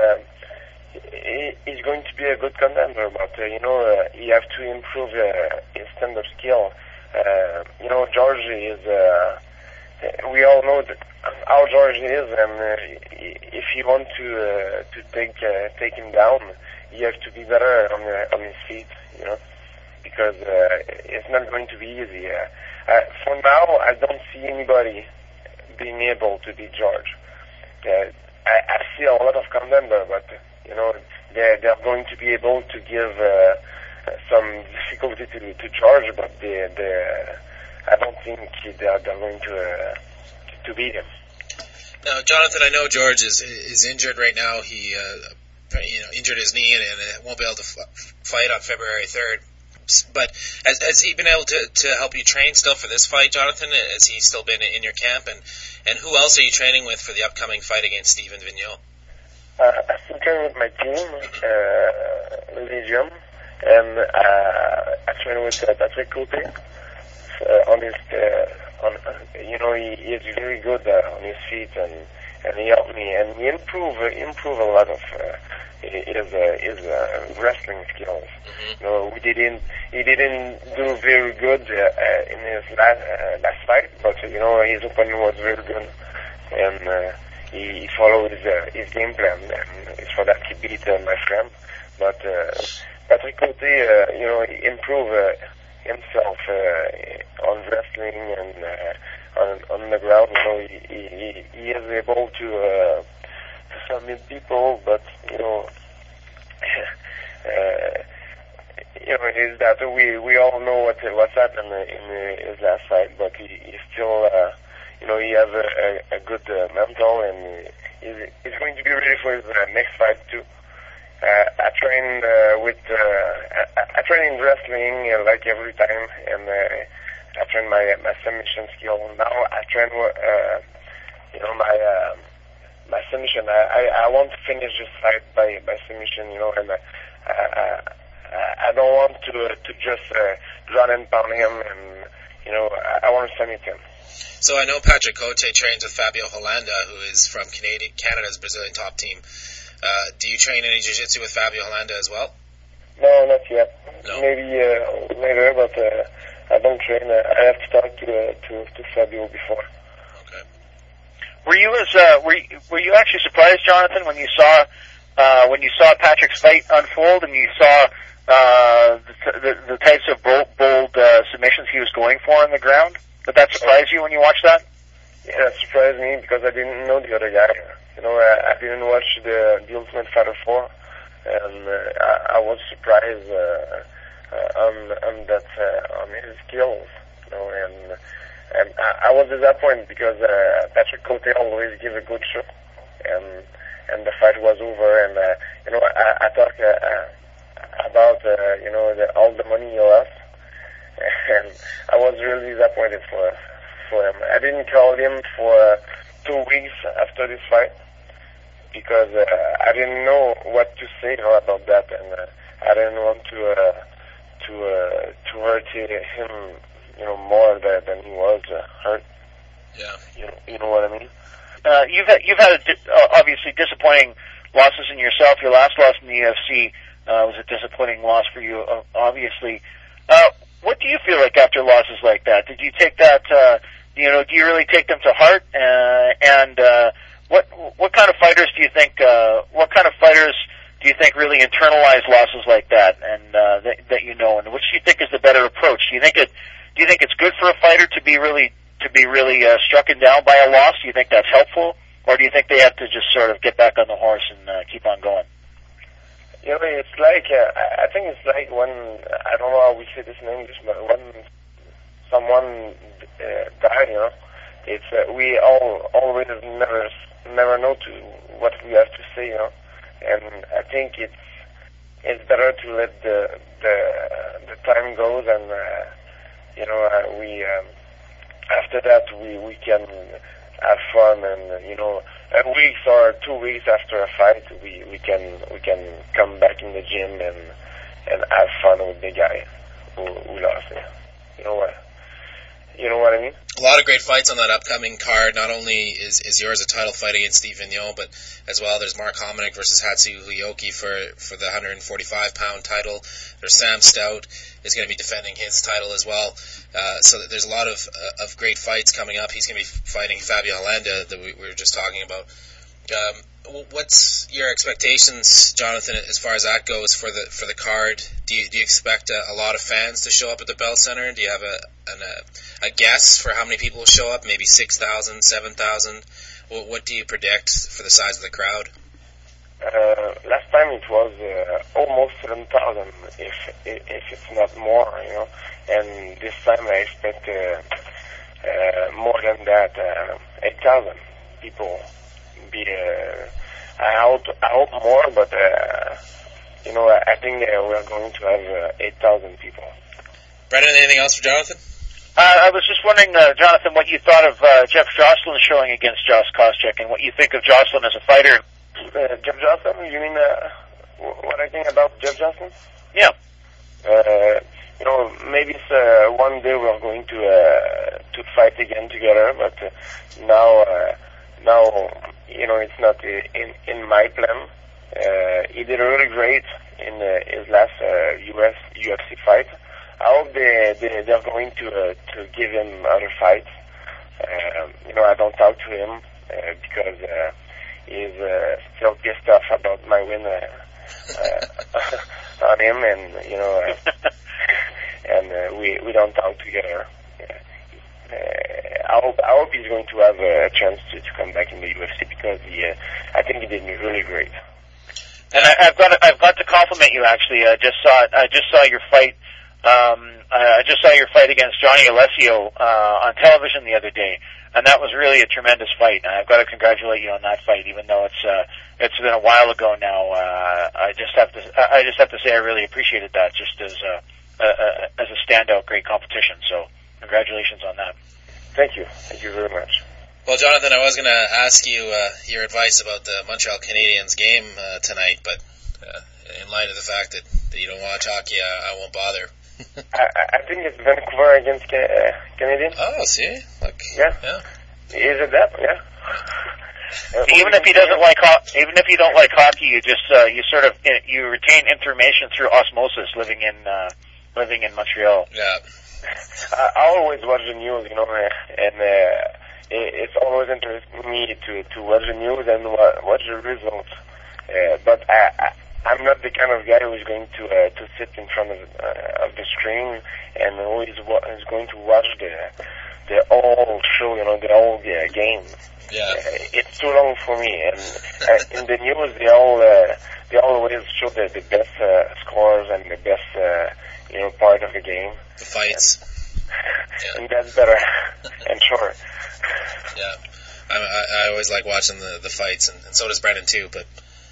he's going to be a good contender, but he have to improve his stand-up skill. George is we all know that how George is, and if you want to take him down, you have to be better on his feet, you know, because it's not going to be easy. For now, I don't see anybody being able to beat George. I see a lot of contender, but you know, they're going to be able to give some difficulty to George, but I don't think they're going to beat him. Now, Jonathan, I know George is injured right now. He injured his knee and won't be able to fight on February 3rd. But has he been able to help you train still for this fight, Jonathan? Has he still been in your camp? And who else are you training with for the upcoming fight against Stephen Vigneault? I still train with my team, Legium, and I train with Patrick Cote on his. He is very good on his feet, and he helped me, and he improve a lot of his wrestling skills. Mm-hmm. You know, he didn't do very good in his last fight, but you know, his opponent was very good, and he followed his game plan, and it's for that he beat my friend. But Patrick Cote, he improved himself on wrestling and on the ground. You know, he is able to submit people, but you know, is that we all know what's happened in his last fight, but he still he has a good mental, and he's going to be ready for his next fight too. I train I train in wrestling like every time, and I train my submission skill. Now I train my submission. I want to finish this fight by submission, you know, and I don't want to just run and pound him, and you know, I want to submit him. So I know Patrick Cote trains with Fabio Holanda, who is from Canada's Brazilian top team. Do you train any jiu-jitsu with Fabio Holanda as well? No, not yet. No. Maybe later, but I don't train. I have to talk to Fabio before. Okay. Were you actually surprised, Jonathan, when you saw Patrick's fight unfold and you saw the types of bold submissions he was going for on the ground? Did that surprise you when you watched that? Yeah, that surprised me because I didn't know the other guy. You know, I didn't watch the Ultimate Fighter 4, and I was surprised on his skills. You know, and I was disappointed because Patrick Cote always gives a good show, and the fight was over, and I talked about all the money he lost, and I was really disappointed for him. I didn't call him for 2 weeks after this fight because I didn't know what to say about that, and I didn't want to hurt him, you know, more than he was hurt. Yeah. You know what I mean? You've had obviously disappointing losses in yourself. Your last loss in the UFC was a disappointing loss for you, obviously. What do you feel like after losses like that? Did you take that? Do you really take them to heart? And what kind of fighters do you think? What kind of fighters do you think really internalize losses like that, and that you know? And which do you think is the better approach? Do you think it's good for a fighter to be really strucken down by a loss? Do you think that's helpful, or do you think they have to just sort of get back on the horse and keep on going? You know, it's like I think it's like when, I don't know how we say this in English, but when someone died, you know, it's we always never know what we have to say, you know, and I think it's better to let the time goes, and we after that we can have fun, and you know, a week or 2 weeks after a fight, we can come back in the gym and have fun with the guy who lost. You know what? You know what I mean? A lot of great fights on that upcoming card. Not only is yours a title fight against Steve Vigneault, but as well there's Mark Hominick versus Hatsu Huyoki for the 145-pound title. There's Sam Stout is going to be defending his title as well. So there's a lot of great fights coming up. He's going to be fighting Fabio Hollanda that we were just talking about. What's your expectations, Jonathan, as far as that goes for the card? Do you expect a lot of fans to show up at the Bell Center? Do you have a guess for how many people will show up? Maybe 6,000, 7,000? What do you predict for the size of the crowd? Last time it was almost 7,000, if it's not more, you know. And this time I expect more than that, 8,000 people. I hope more, but you know, I think we're going to have 8,000 people. Brendan, anything else for Jonathan? I was just wondering, Jonathan, what you thought of Jeff Jocelyn showing against Josh Koscheck, and what you think of Jocelyn as a fighter. Jeff Jocelyn? You mean what I think about Jeff Jocelyn? Yeah. You know, maybe it's one day we're going to fight again together, but now you know, it's not in my plan. He did really great in his last UFC fight. I hope they're going to give him other fights. You know, I don't talk to him because he's still pissed off about my win on him, and you know, and we don't talk together. I hope he's going to have a chance to come back in the UFC because I think he did really great. And I've got to compliment you. Actually, I just saw your fight. I just saw your fight against Johnny Alessio on television the other day, and that was really a tremendous fight. And I've got to congratulate you on that fight, even though it's been a while ago now. I just have to say I really appreciated that, just as a standout, great competition. So congratulations on that. Thank you very much. Well, Jonathan, I was going to ask you your advice about the Montreal Canadiens game tonight, but in light of the fact that you don't watch hockey, I won't bother. I think it's Vancouver against Canadiens. Oh, see? Look. Yeah. Is it that? Yeah. Even if he doesn't like even if you don't like hockey, you just you sort of you retain information through osmosis living in Montreal. Yeah. I always watch the news, you know, and it's always interesting me to watch the news and watch the results. But I'm not the kind of guy who is going to sit in front of the screen and who is going to watch the whole show, you know, the whole game. Yeah. It's too long for me. And in the news, they always show the best scores and the best you know, part of the game. The fights. And that's better and short. Yeah. I always like watching the fights, and so does Brendan too, but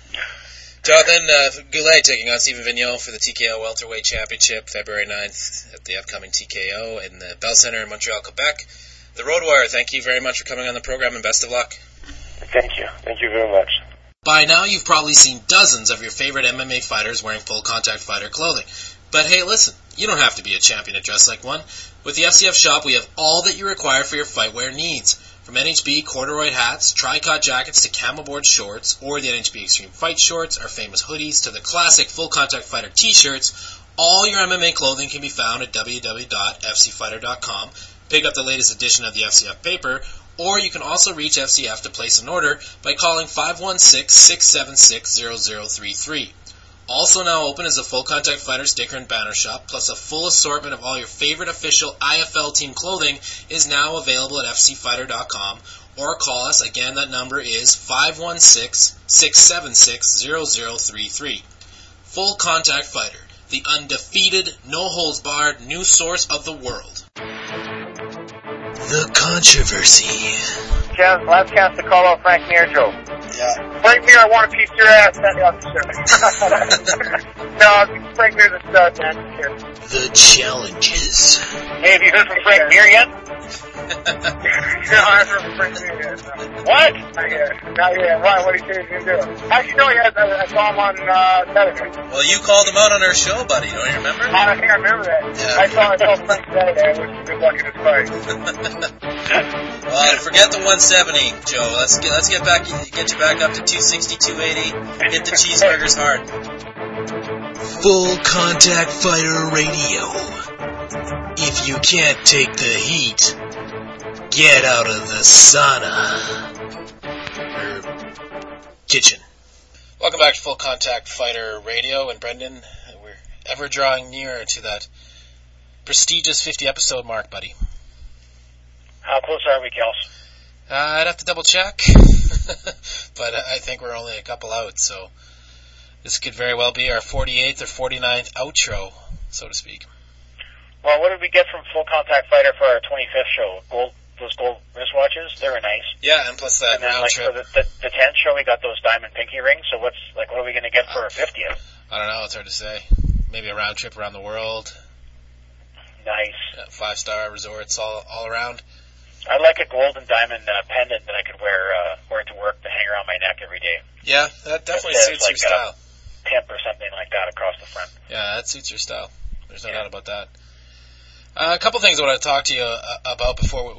Jonathan Goulet taking on Stephen Vigneault for the TKO Welterweight Championship February 9th at the upcoming TKO in the Bell Center in Montreal, Quebec. The Road Warrior, thank you very much for coming on the program, and best of luck. Thank you. Thank you very much. By now, you've probably seen dozens of your favorite MMA fighters wearing full contact fighter clothing. But hey, listen, you don't have to be a champion to dress like one. With the FCF shop, we have all that you require for your fight wear needs. From NHB corduroy hats, tricot jackets to camo board shorts, or the NHB Extreme Fight shorts, our famous hoodies, to the classic full contact fighter t-shirts, all your MMA clothing can be found at www.fcfighter.com. Pick up the latest edition of the FCF paper, or you can also reach FCF to place an order by calling 516-676-0033. Also now open is the Full Contact Fighter sticker and banner shop, plus a full assortment of all your favorite official IFL team clothing is now available at fcfighter.com, or call us. Again, that number is 516-676-0033. Full Contact Fighter, the undefeated, no-holds-barred new source of the world. The controversy. Last chance to call out Frank Mir, Joe. Yeah. Frank Mir, I want a piece of your ass. No, Frank Mir's a stud, man. The challenges. Hey, have you heard from Frank Mir yet? I remember Frank Mir. What? Not yet. Why? What did he say he was going to do? Actually, no, I saw him on Saturday. Well, you called him out on our show, buddy. Don't you remember? I think I remember that. Yeah. I saw Frank Saturday. I wish him good luck in his fight. Well, forget the 170, Joe. Let's get you back up to 260, 280. Hit the cheeseburgers hard. Full Contact Fighter Radio. If you can't take the heat, get out of the sauna. Or kitchen. Welcome back to Full Contact Fighter Radio. And Brendan, we're ever drawing nearer to that prestigious 50 episode mark, buddy. How close are we, Kels? I'd have to double check, but I think we're only a couple out, so this could very well be our 48th or 49th outro, so to speak. Well, what did we get from Full Contact Fighter for our 25th show? Those gold wristwatches, they were nice. Yeah, and plus that and then, round like, trip. for the 10th show, we got those diamond pinky rings. So what are we going to get for our 50th? I don't know. It's hard to say. Maybe a round trip around the world. Nice. 5-star resorts all around. I'd like a gold and diamond pendant that I could wear to work to hang around my neck every day. Yeah, that definitely suits your style. Pimp or something like that across the front. Yeah, that suits your style. There's no doubt about that. A couple things I want to talk to you about before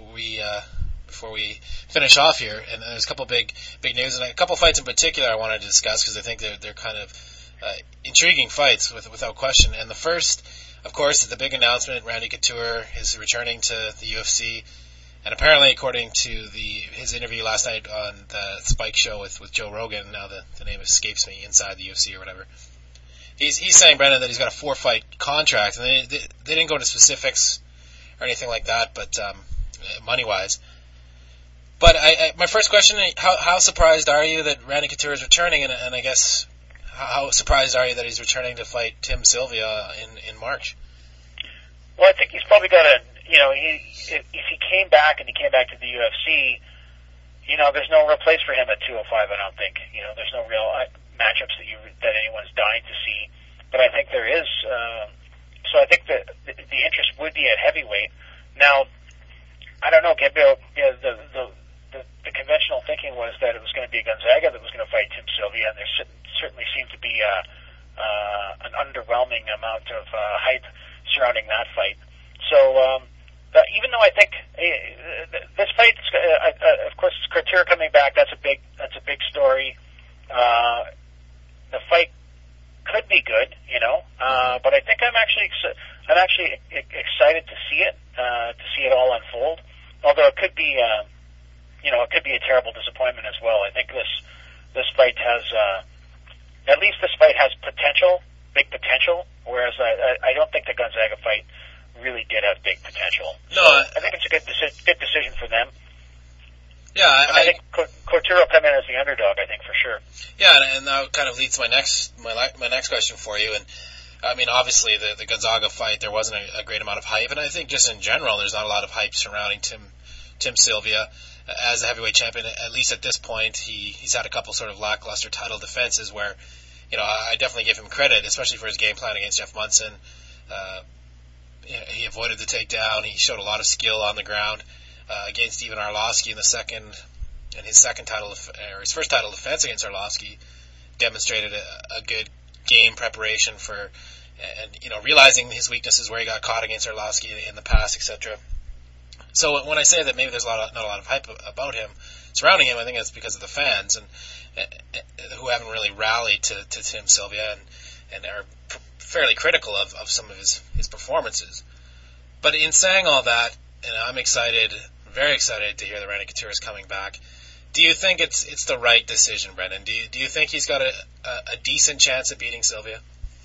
we finish off here, and there's a couple big news and a couple fights in particular I wanted to discuss because I think they're kind of intriguing fights without question. And the first, of course, is the big announcement: Randy Couture is returning to the UFC, and apparently, according to his interview last night on the Spike show with Joe Rogan, now the name escapes me, Inside the UFC or whatever. He's saying, Brendan, that he's got a 4-fight contract, and they didn't go into specifics or anything like that, but money-wise. But my first question, how surprised are you that Randy Couture is returning, and I guess how surprised are you that he's returning to fight Tim Sylvia in March? Well, I think he's probably got if he came back and he came back to the UFC, there's no real place for him at 205, I don't think. There's no real matchups that anyone's dying to see, but I think there is. So I think that the interest would be at heavyweight. Now, I don't know, Gabriel. The conventional thinking was that it was going to be Gonzaga that was going to fight Tim Sylvia, and there certainly seemed to be an underwhelming amount of hype surrounding that fight. So even though I think this fight, of course, Couture coming back, that's a big story. The fight could be good, but I think I'm actually excited to see it all unfold. Although it could be, it could be a terrible disappointment as well. I think this fight has, at least this fight has potential, big potential. Whereas I don't think the Gonzaga fight really did have big potential. No, I think it's a good decision for them. Yeah, I think Couture will come in as the underdog. I think for sure. Yeah, and that kind of leads to my next question for you. And I mean, obviously the Gonzaga fight, there wasn't a great amount of hype, and I think just in general, there's not a lot of hype surrounding Tim Sylvia as a heavyweight champion. At least at this point, he's had a couple sort of lackluster title defenses where, I definitely give him credit, especially for his game plan against Jeff Munson. He avoided the takedown. He showed a lot of skill on the ground. Against Steven Arlovsky in his his first title defense against Arlovsky, demonstrated a good game preparation and realizing his weaknesses where he got caught against Arlovsky in the past, etc. So when I say that maybe there's not a lot of hype about him surrounding him, I think it's because of the fans and who haven't really rallied to Tim Sylvia and are fairly critical of some of his performances. But in saying all that, I'm excited. Very excited to hear that Randy Couture is coming back. Do you think it's the right decision, Brendan? Do you think he's got a decent chance of beating Sylvia?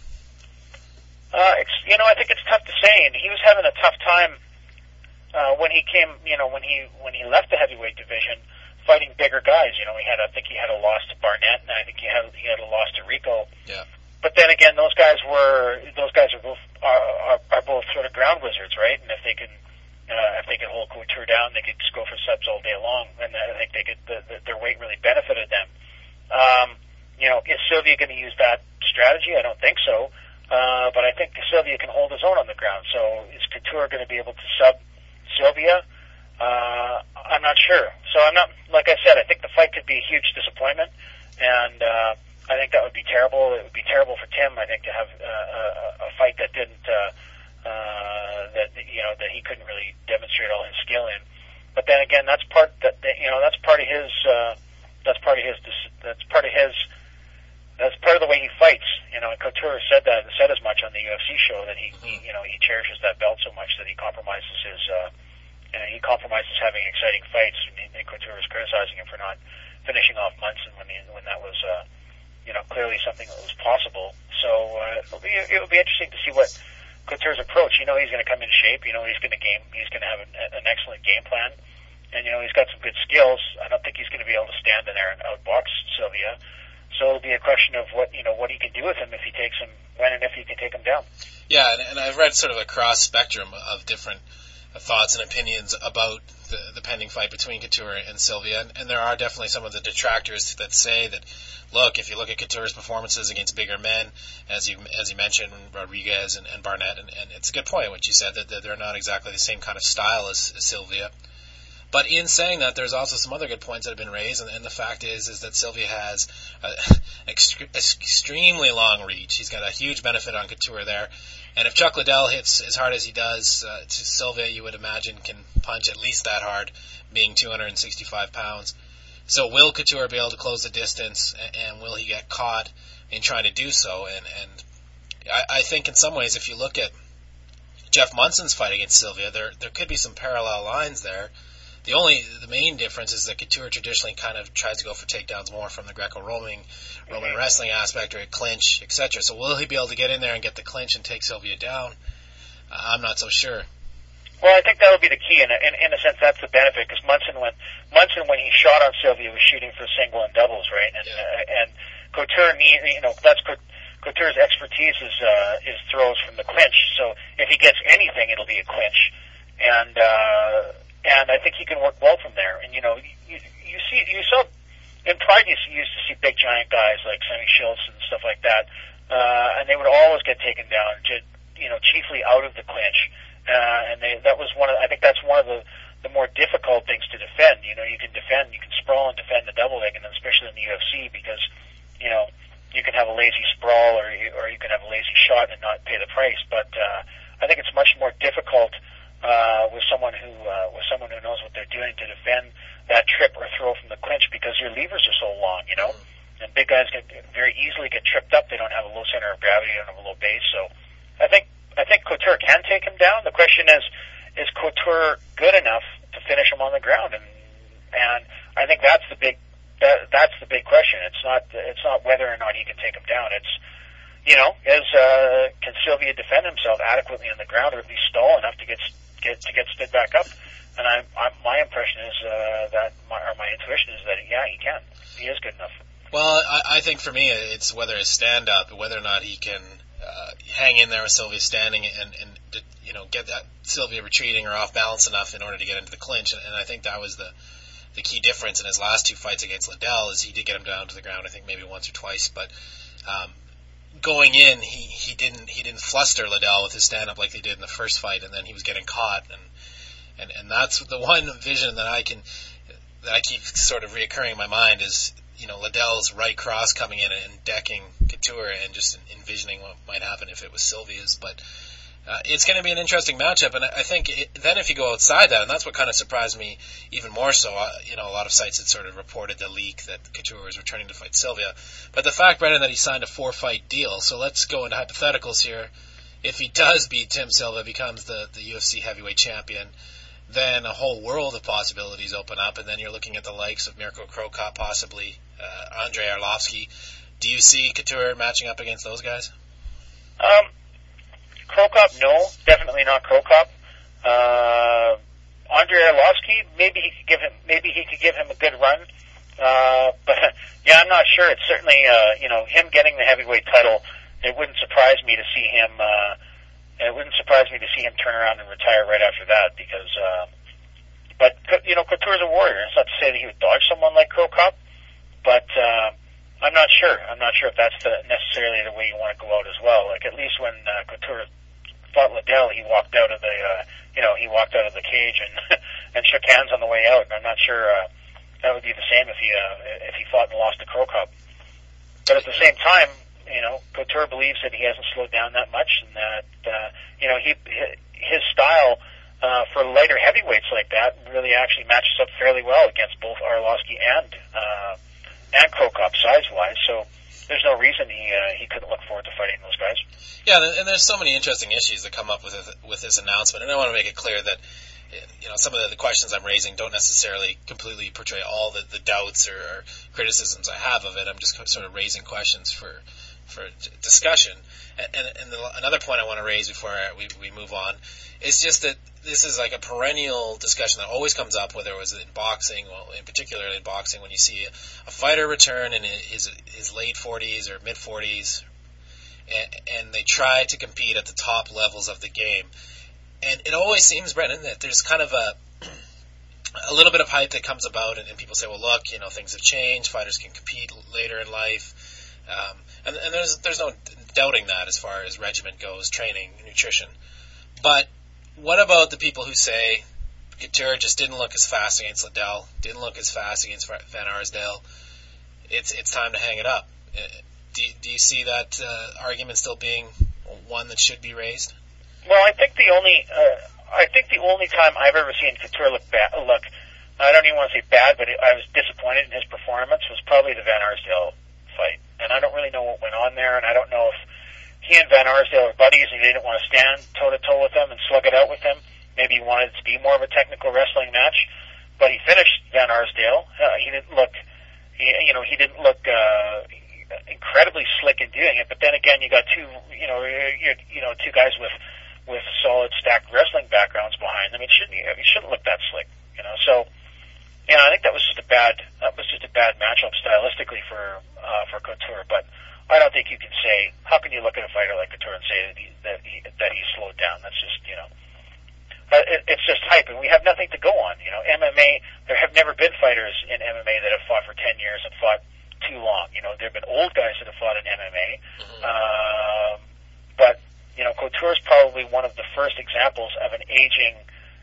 I think it's tough to say. And he was having a tough time when he came. When he left the heavyweight division, fighting bigger guys. I think he had a loss to Barnett, and I think he had a loss to Rico. Yeah. But then again, those guys are both sort of ground wizards, right? And if they can hold Couture down, they could just go for subs all day long, and I think their weight really benefited them. Is Sylvia going to use that strategy? I don't think so, but I think Sylvia can hold his own on the ground. So is Couture going to be able to sub Sylvia? I'm not sure. So I'm not, like I said, I think the fight could be a huge disappointment, and I think that would be terrible. It would be terrible for Tim, I think, to have a fight that didn't, that he couldn't really demonstrate all his skill in. But then again, that's part of his the way he fights. And Couture said as much on the UFC show that he cherishes that belt so much that he compromises having exciting fights. And Couture was criticizing him for not finishing off Munson when that was clearly something that was possible. So it'll be interesting to see what Couture's approach. He's going to come in shape. He's going to have an excellent game plan, and he's got some good skills. I don't think he's going to be able to stand in there and outbox Sylvia. So it'll be a question of what he can do with him if he takes him, when and if he can take him down. Yeah, and I've read sort of a cross spectrum of different thoughts and opinions about the pending fight between Couture and Sylvia, and there are definitely some of the detractors that say that, look, if you look at Couture's performances against bigger men, as you mentioned, Rodriguez and Barnett, and it's a good point what you said, that they're not exactly the same kind of style as Sylvia. But in saying that, there's also some other good points that have been raised, and the fact is that Sylvia has an extremely long reach. He's got a huge benefit on Couture there. And if Chuck Liddell hits as hard as he does to Sylvia, you would imagine can punch at least that hard, being 265 pounds. So will Couture be able to close the distance, and will he get caught in trying to do so? And I think in some ways, if you look at Jeff Munson's fight against Sylvia, there could be some parallel lines there. The main difference is that Couture traditionally kind of tries to go for takedowns more from the Greco-Roman wrestling aspect, or a clinch, etc. So will he be able to get in there and get the clinch and take Sylvia down? I'm not so sure. Well, I think that'll be the key. In a sense, that's the benefit, because Munson, when he shot on Sylvia, was shooting for single and doubles, right? And Couture that's Couture's expertise is throws from the clinch. So if he gets anything, it'll be a clinch. And I think he can work well from there. And you saw in Pride, you used to see big giant guys like Sammy Schultz and stuff like that, and they would always get taken down, chiefly out of the clinch. And that was I think that's one of the more difficult things to defend. You can sprawl and defend the double leg, and especially in the UFC, because you can have a lazy sprawl or you can have a lazy shot and not pay the price. But I think it's much more difficult with someone who knows what they're doing to defend that trip or throw from the clinch, because your levers are so long, and big guys can very easily get tripped up. They don't have a low center of gravity, they don't have a low base. So I think Couture can take him down. The question is Couture good enough to finish him on the ground? And I think that's the big question. It's not whether or not he can take him down. It's can Sylvia defend himself adequately on the ground, or at least stall enough to get stood back up? And my impression is my intuition is that he can. He is good enough. Well, I think for me it's whether his stand up, whether or not he can hang in there with Sylvia standing and get that Sylvia retreating or off balance enough in order to get into the clinch. And I think that was the key difference in his last two fights against Liddell, is he did get him down to the ground, I think maybe once or twice, but going in, he didn't fluster Liddell with his stand up like they did in the first fight, and then he was getting caught, and that's the one vision that I keep sort of reoccurring in my mind is Liddell's right cross coming in and decking Couture, and just envisioning what might happen if it was Sylvia's. But it's going to be an interesting matchup, and I think then if you go outside that, and that's what kind of surprised me even more so, a lot of sites had sort of reported the leak that Couture was returning to fight Sylvia, but the fact, Brendan, that he signed a 4-fight deal. So let's go into hypotheticals here. If he does beat Tim Sylvia, becomes the UFC heavyweight champion, then a whole world of possibilities open up, and then you're looking at the likes of Mirko Cro Cop, possibly Andrei Arlovsky. Do you see Couture matching up against those guys? Cro Cop, no, definitely not Cro Cop. Andrei Arlovsky, maybe he could give him a good run. But yeah, I'm not sure. It's certainly him getting the heavyweight title. It wouldn't surprise me to see him. It wouldn't surprise me to see him turn around and retire right after that, because. But Couture's a warrior. It's not to say that he would dodge someone like Cro Cop, but I'm not sure. I'm not sure if that's necessarily the way you want to go out as well. Like, at least when Couture fought Liddell, he walked out of the cage shook hands on the way out. And I'm not sure that would be the same if he fought and lost to Crow Cup. But at the same time, Couture believes that he hasn't slowed down that much, and that his style for lighter heavyweights like that really actually matches up fairly well against both Arlovsky and Crow Cup size-wise. So there's no reason he couldn't look forward to fighting those guys. Yeah, and there's so many interesting issues that come up with this announcement, and I want to make it clear that some of the questions I'm raising don't necessarily completely portray all the doubts or criticisms I have of it. I'm just sort of raising questions for discussion. And another point I want to raise before we move on is just that this is like a perennial discussion that always comes up, whether it was in boxing, well, in particular in boxing, when you see a fighter return in his late 40s or mid 40s, and they try to compete at the top levels of the game. And it always seems, Brendan, that there's kind of a little bit of hype that comes about, and people say, well, look, things have changed, fighters can compete later in life, and there's no doubting that as far as regimen goes, training, nutrition. But what about the people who say Couture just didn't look as fast against Liddell, didn't look as fast against Van Arsdale, it's time to hang it up? Do you see that argument still being one that should be raised? Well, I think the only time I've ever seen Couture look, I don't even want to say bad, but I was disappointed in his performance, was probably the Van Arsdale fight. And I don't really know what went on there, and I don't know if he and Van Arsdale are buddies and he didn't want to stand toe-to-toe with him and slug it out with him. Maybe he wanted it to be more of a technical wrestling match, but he finished Van Arsdale. He didn't look incredibly slick in doing it, but then again, you got two guys with solid stacked wrestling backgrounds behind them. It shouldn't look that slick, So, I think that was just a bad matchup stylistically for Couture. But I don't think you can say, how can you look at a fighter like Couture and say that he slowed down? That's just it's just hype, and we have nothing to go on. MMA. There have never been fighters in MMA that have fought for 10 years and fought too long. There have been old guys that have fought in MMA, but Couture is probably one of the first examples of an aging,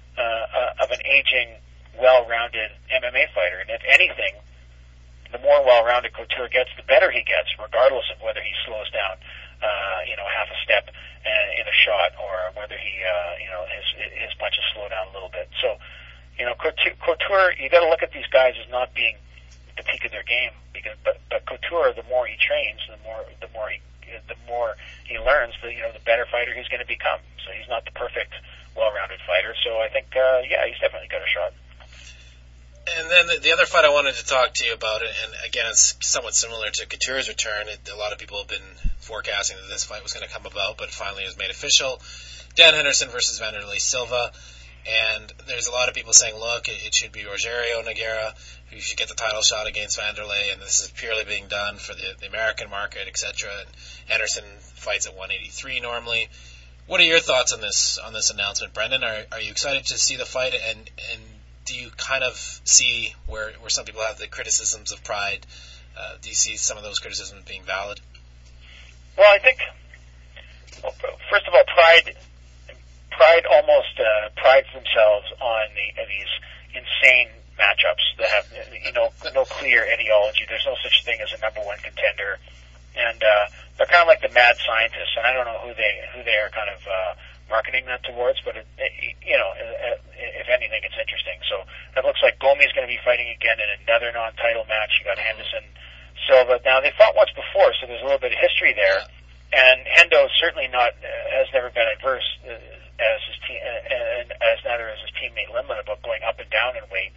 well-rounded MMA fighter. And if anything, the more well-rounded Couture gets, the better he gets, regardless of whether he slows down, half a step in a shot, or whether he, his punches slow down a little bit. So, Couture, you got to look at these guys as not being at the peak of their game, but Couture, the more he trains, the more he learns, the better fighter he's going to become. So he's not the perfect, well-rounded fighter. So I think, he's definitely got a shot. And then the other fight I wanted to talk to you about, and again, it's somewhat similar to Couture's return. A lot of people have been forecasting that this fight was going to come about, but it finally was made official. Dan Henderson versus Wanderlei Silva. And there's a lot of people saying, look, it should be Rogerio Nogueira who should get the title shot against Wanderlei, and this is purely being done for the American market, etc. And Henderson fights at 183 normally. What are your thoughts on this announcement, Brendan? Are you excited to see the fight, and do you kind of see where some people have the criticisms of Pride? Do you see some of those criticisms being valid? Well, I think, first of all, Pride almost prides themselves on these insane matchups that have no clear ideology. There's no such thing as a number one contender, and they're kind of like the mad scientists. And I don't know who they are kind of marketing that towards, but if anything, it's interesting. So it looks like Gomi's going to be fighting again in another non-title match. You got Henderson, Silva. Now they fought once before, so there's a little bit of history there. And Hendo certainly has never been adverse as his team, and as neither is his teammate Lindland, about going up and down in weight.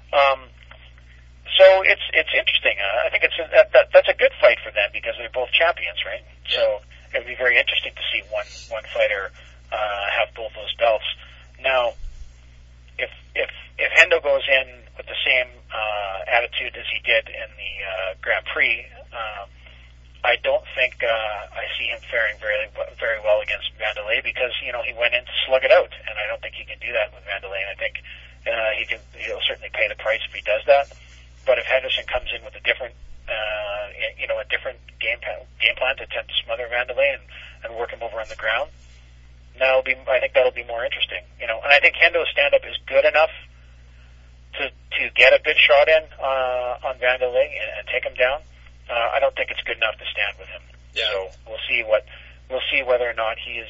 So it's interesting. I think that's a good fight for them because they're both champions, right? So it would be very interesting to see one fighter have both those belts. Now, if Hendo goes in with the same attitude as he did in the Grand Prix, I don't think I see him faring very well against Wanderlei because he went in to slug it out, and I don't think he can do that with Wanderlei. And I think he'll certainly pay the price if he does that. But if Henderson comes in with a different game plan to attempt to smother Wanderlei and work him over on the ground, I think that'll be more interesting. And I think Hendo's stand-up is good enough to get a good shot in on Vanderlei and take him down, I don't think it's good enough to stand with him. Yeah. So we'll see whether or not he is.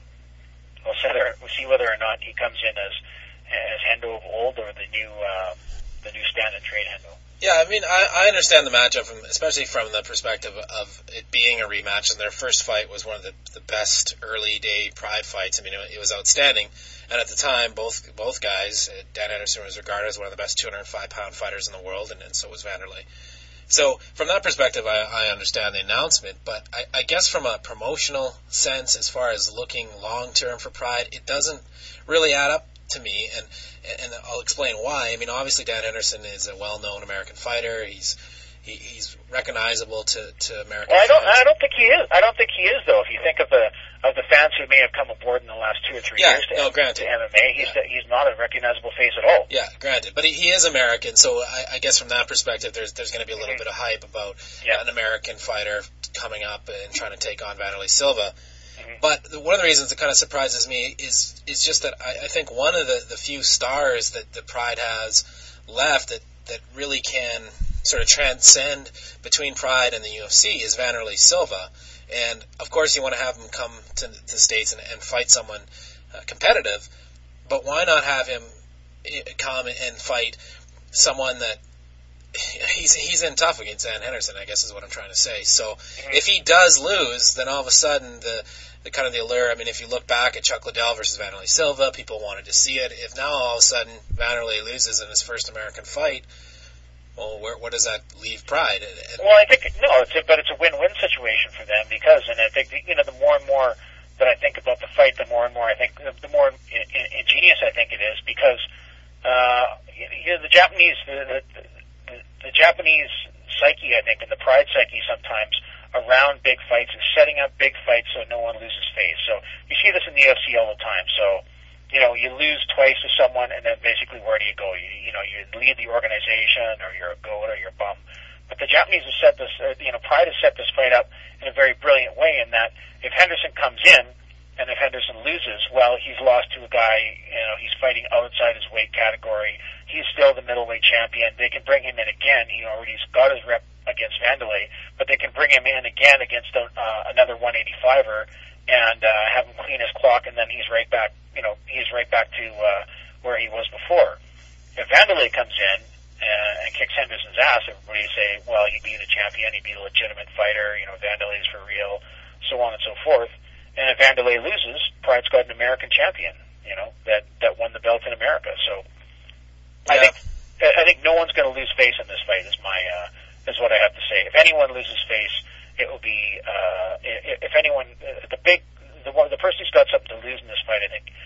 We'll see whether or not he comes in as Hendo of old or the new stand and trade Hendo. Yeah, I mean, I understand the matchup, especially from the perspective of it being a rematch, and their first fight was one of the best early day Pride fights. I mean, it was outstanding, and at the time, both guys, Dan Henderson was regarded as one of the best 205-pound fighters in the world, and so was Vanderlei. So, from that perspective, I understand the announcement, but I guess from a promotional sense, as far as looking long-term for Pride, it doesn't really add up to me, and I'll explain why. I mean, obviously Dan Henderson is a well-known American fighter. He's recognizable to American fans. I don't think he is. I don't think he is, though. If you think of the fans who may have come aboard in the last 2 or 3 years to MMA, he's not a recognizable face at all. Yeah, granted, but he is American, so I guess from that perspective, there's going to be a little bit of hype about an American fighter coming up and trying to take on Vanderlei Silva. But one of the reasons it kind of surprises me is just that I think one of the few stars that the Pride has left that really can sort of transcend between Pride and the UFC is Vanderlei Silva. And, of course, you want to have him come to the States and fight someone competitive, but why not have him come and fight someone that he's in tough against Dan Henderson, I guess is what I'm trying to say. So if he does lose, then all of a sudden the kind of the allure, I mean, if you look back at Chuck Liddell versus Vanderlei Silva, people wanted to see it. If now all of a sudden Vanderlei loses in his first American fight, well, where does that leave Pride? Well, I think, but it's a win-win situation for them because, and I think, the more and more that I think about the fight, the more and more I think, the more ingenious I think it is because, the Japanese, the Japanese psyche, I think, and the Pride psyche sometimes around big fights is setting up big fights so no one loses face. So you see this in the UFC all the time. So, you lose twice to someone and then basically where do you go? You leave the organization or you're a goat or you're a bum. But the Japanese have set this, Pride has set this fight up in a very brilliant way in that if Henderson comes in and if Henderson loses, well, he's lost to a guy, he's fighting outside his weight category. He's still the middleweight champion. They can bring him in again. He already got his rep against Vanderlei, but they can bring him in again against another 185er and have him clean his clock, and then he's right back. He's right back to where he was before. If Vanderlei comes in and kicks Henderson's ass, everybody say, well, he'd be the champion, he'd be a legitimate fighter. Vanderlei's for real, so on and so forth. And if Vanderlei loses, Pride's got an American champion, that won the belt in America. So I think no one's going to lose face in this fight. Is what I have to say. If anyone loses face, it will be if anyone the person who's got something to lose in this fight, I think,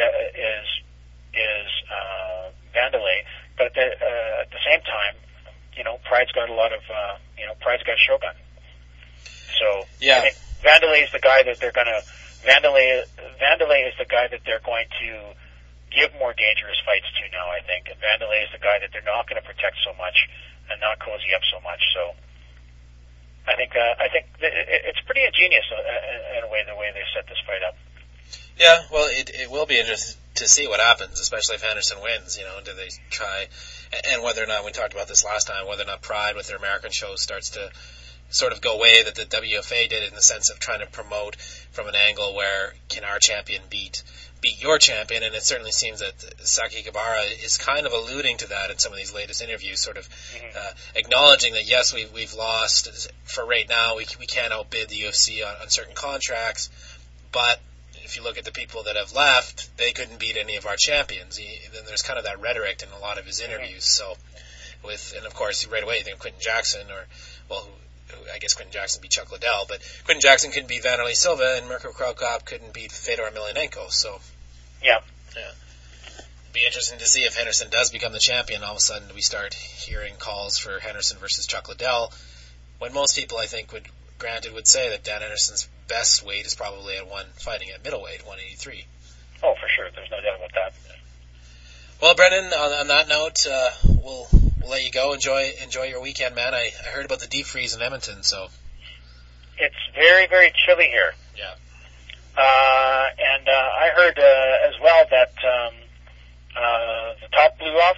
is Vanderlei. But at the same time, Pride's got a lot of Pride's got Shogun. So I think Vanderlei is the guy that they're going to. Vanderlei is the guy that they're going to give more dangerous fights to now. I think, and Vanderlei is the guy that they're not going to protect so much and not cozy up so much. So I think it's pretty ingenious in a way the way they set this fight up. Yeah, well, it will be interesting to see what happens, especially if Henderson wins. Do they try, and whether or not, we talked about this last time, whether or not Pride with their American show starts to sort of go away that the WFA did in the sense of trying to promote from an angle where can our champion beat your champion, and it certainly seems that Saki Kabara is kind of alluding to that in some of these latest interviews, sort of acknowledging that yes, we've lost for right now, we can't outbid the UFC on certain contracts, but if you look at the people that have left, they couldn't beat any of our champions. Then there's kind of that rhetoric in a lot of his interviews. So, and of course right away you think of Quentin Jackson, I guess Quentin Jackson beat Chuck Liddell, but Quentin Jackson couldn't beat Vanderlei Silva, and Mirko Cro Cop couldn't beat Fedor Emelianenko. So, it'd be interesting to see if Henderson does become the champion. All of a sudden, we start hearing calls for Henderson versus Chuck Liddell, when most people, I think, would say that Dan Henderson's best weight is probably fighting at middleweight, 183. Oh, for sure. There's no doubt about that. Well, Brendan, on that note, we'll let you go. Enjoy your weekend, man. I heard about the deep freeze in Edmonton, so. It's very, very chilly here. Yeah. And I heard as well that The top blew off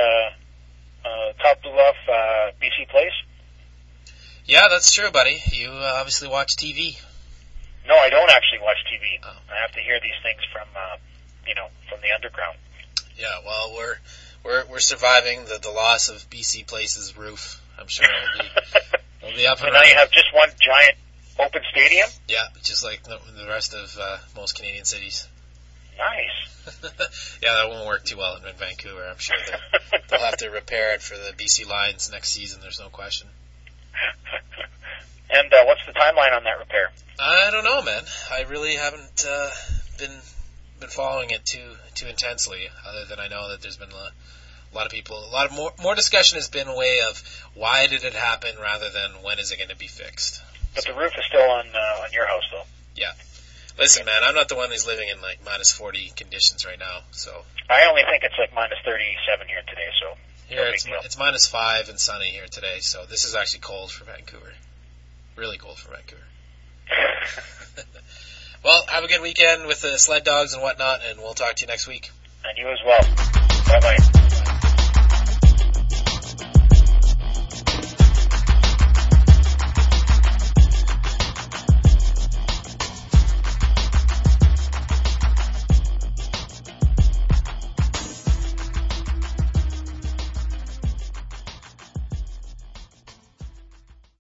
BC Place. Yeah, that's true, buddy. You obviously watch TV. No, I don't actually watch TV. Oh. I have to hear these things from from the underground. Yeah, well, we're surviving the loss of BC Place's roof. I'm sure it'll be up and So now running. you have just one giant open stadium? Yeah, just like the rest of most Canadian cities. Nice. Yeah, that won't work too well in Vancouver. I'm sure they'll have to repair it for the BC Lions next season. There's no question. And what's the timeline on that repair? I don't know, man. I really haven't been following it too intensely. Other than I know that there's been a lot of people, more discussion has been a way of why did it happen rather than when is it going to be fixed. But the roof is still on your house, though. Yeah. Listen, man, I'm not the one who's living in like minus 40 conditions right now, so. I only think it's like minus 37 here today, so. Here it's minus 5 and sunny here today, so this is actually cold for Vancouver. Really cold for Vancouver. Well, have a good weekend with the sled dogs and whatnot, and we'll talk to you next week. And you as well.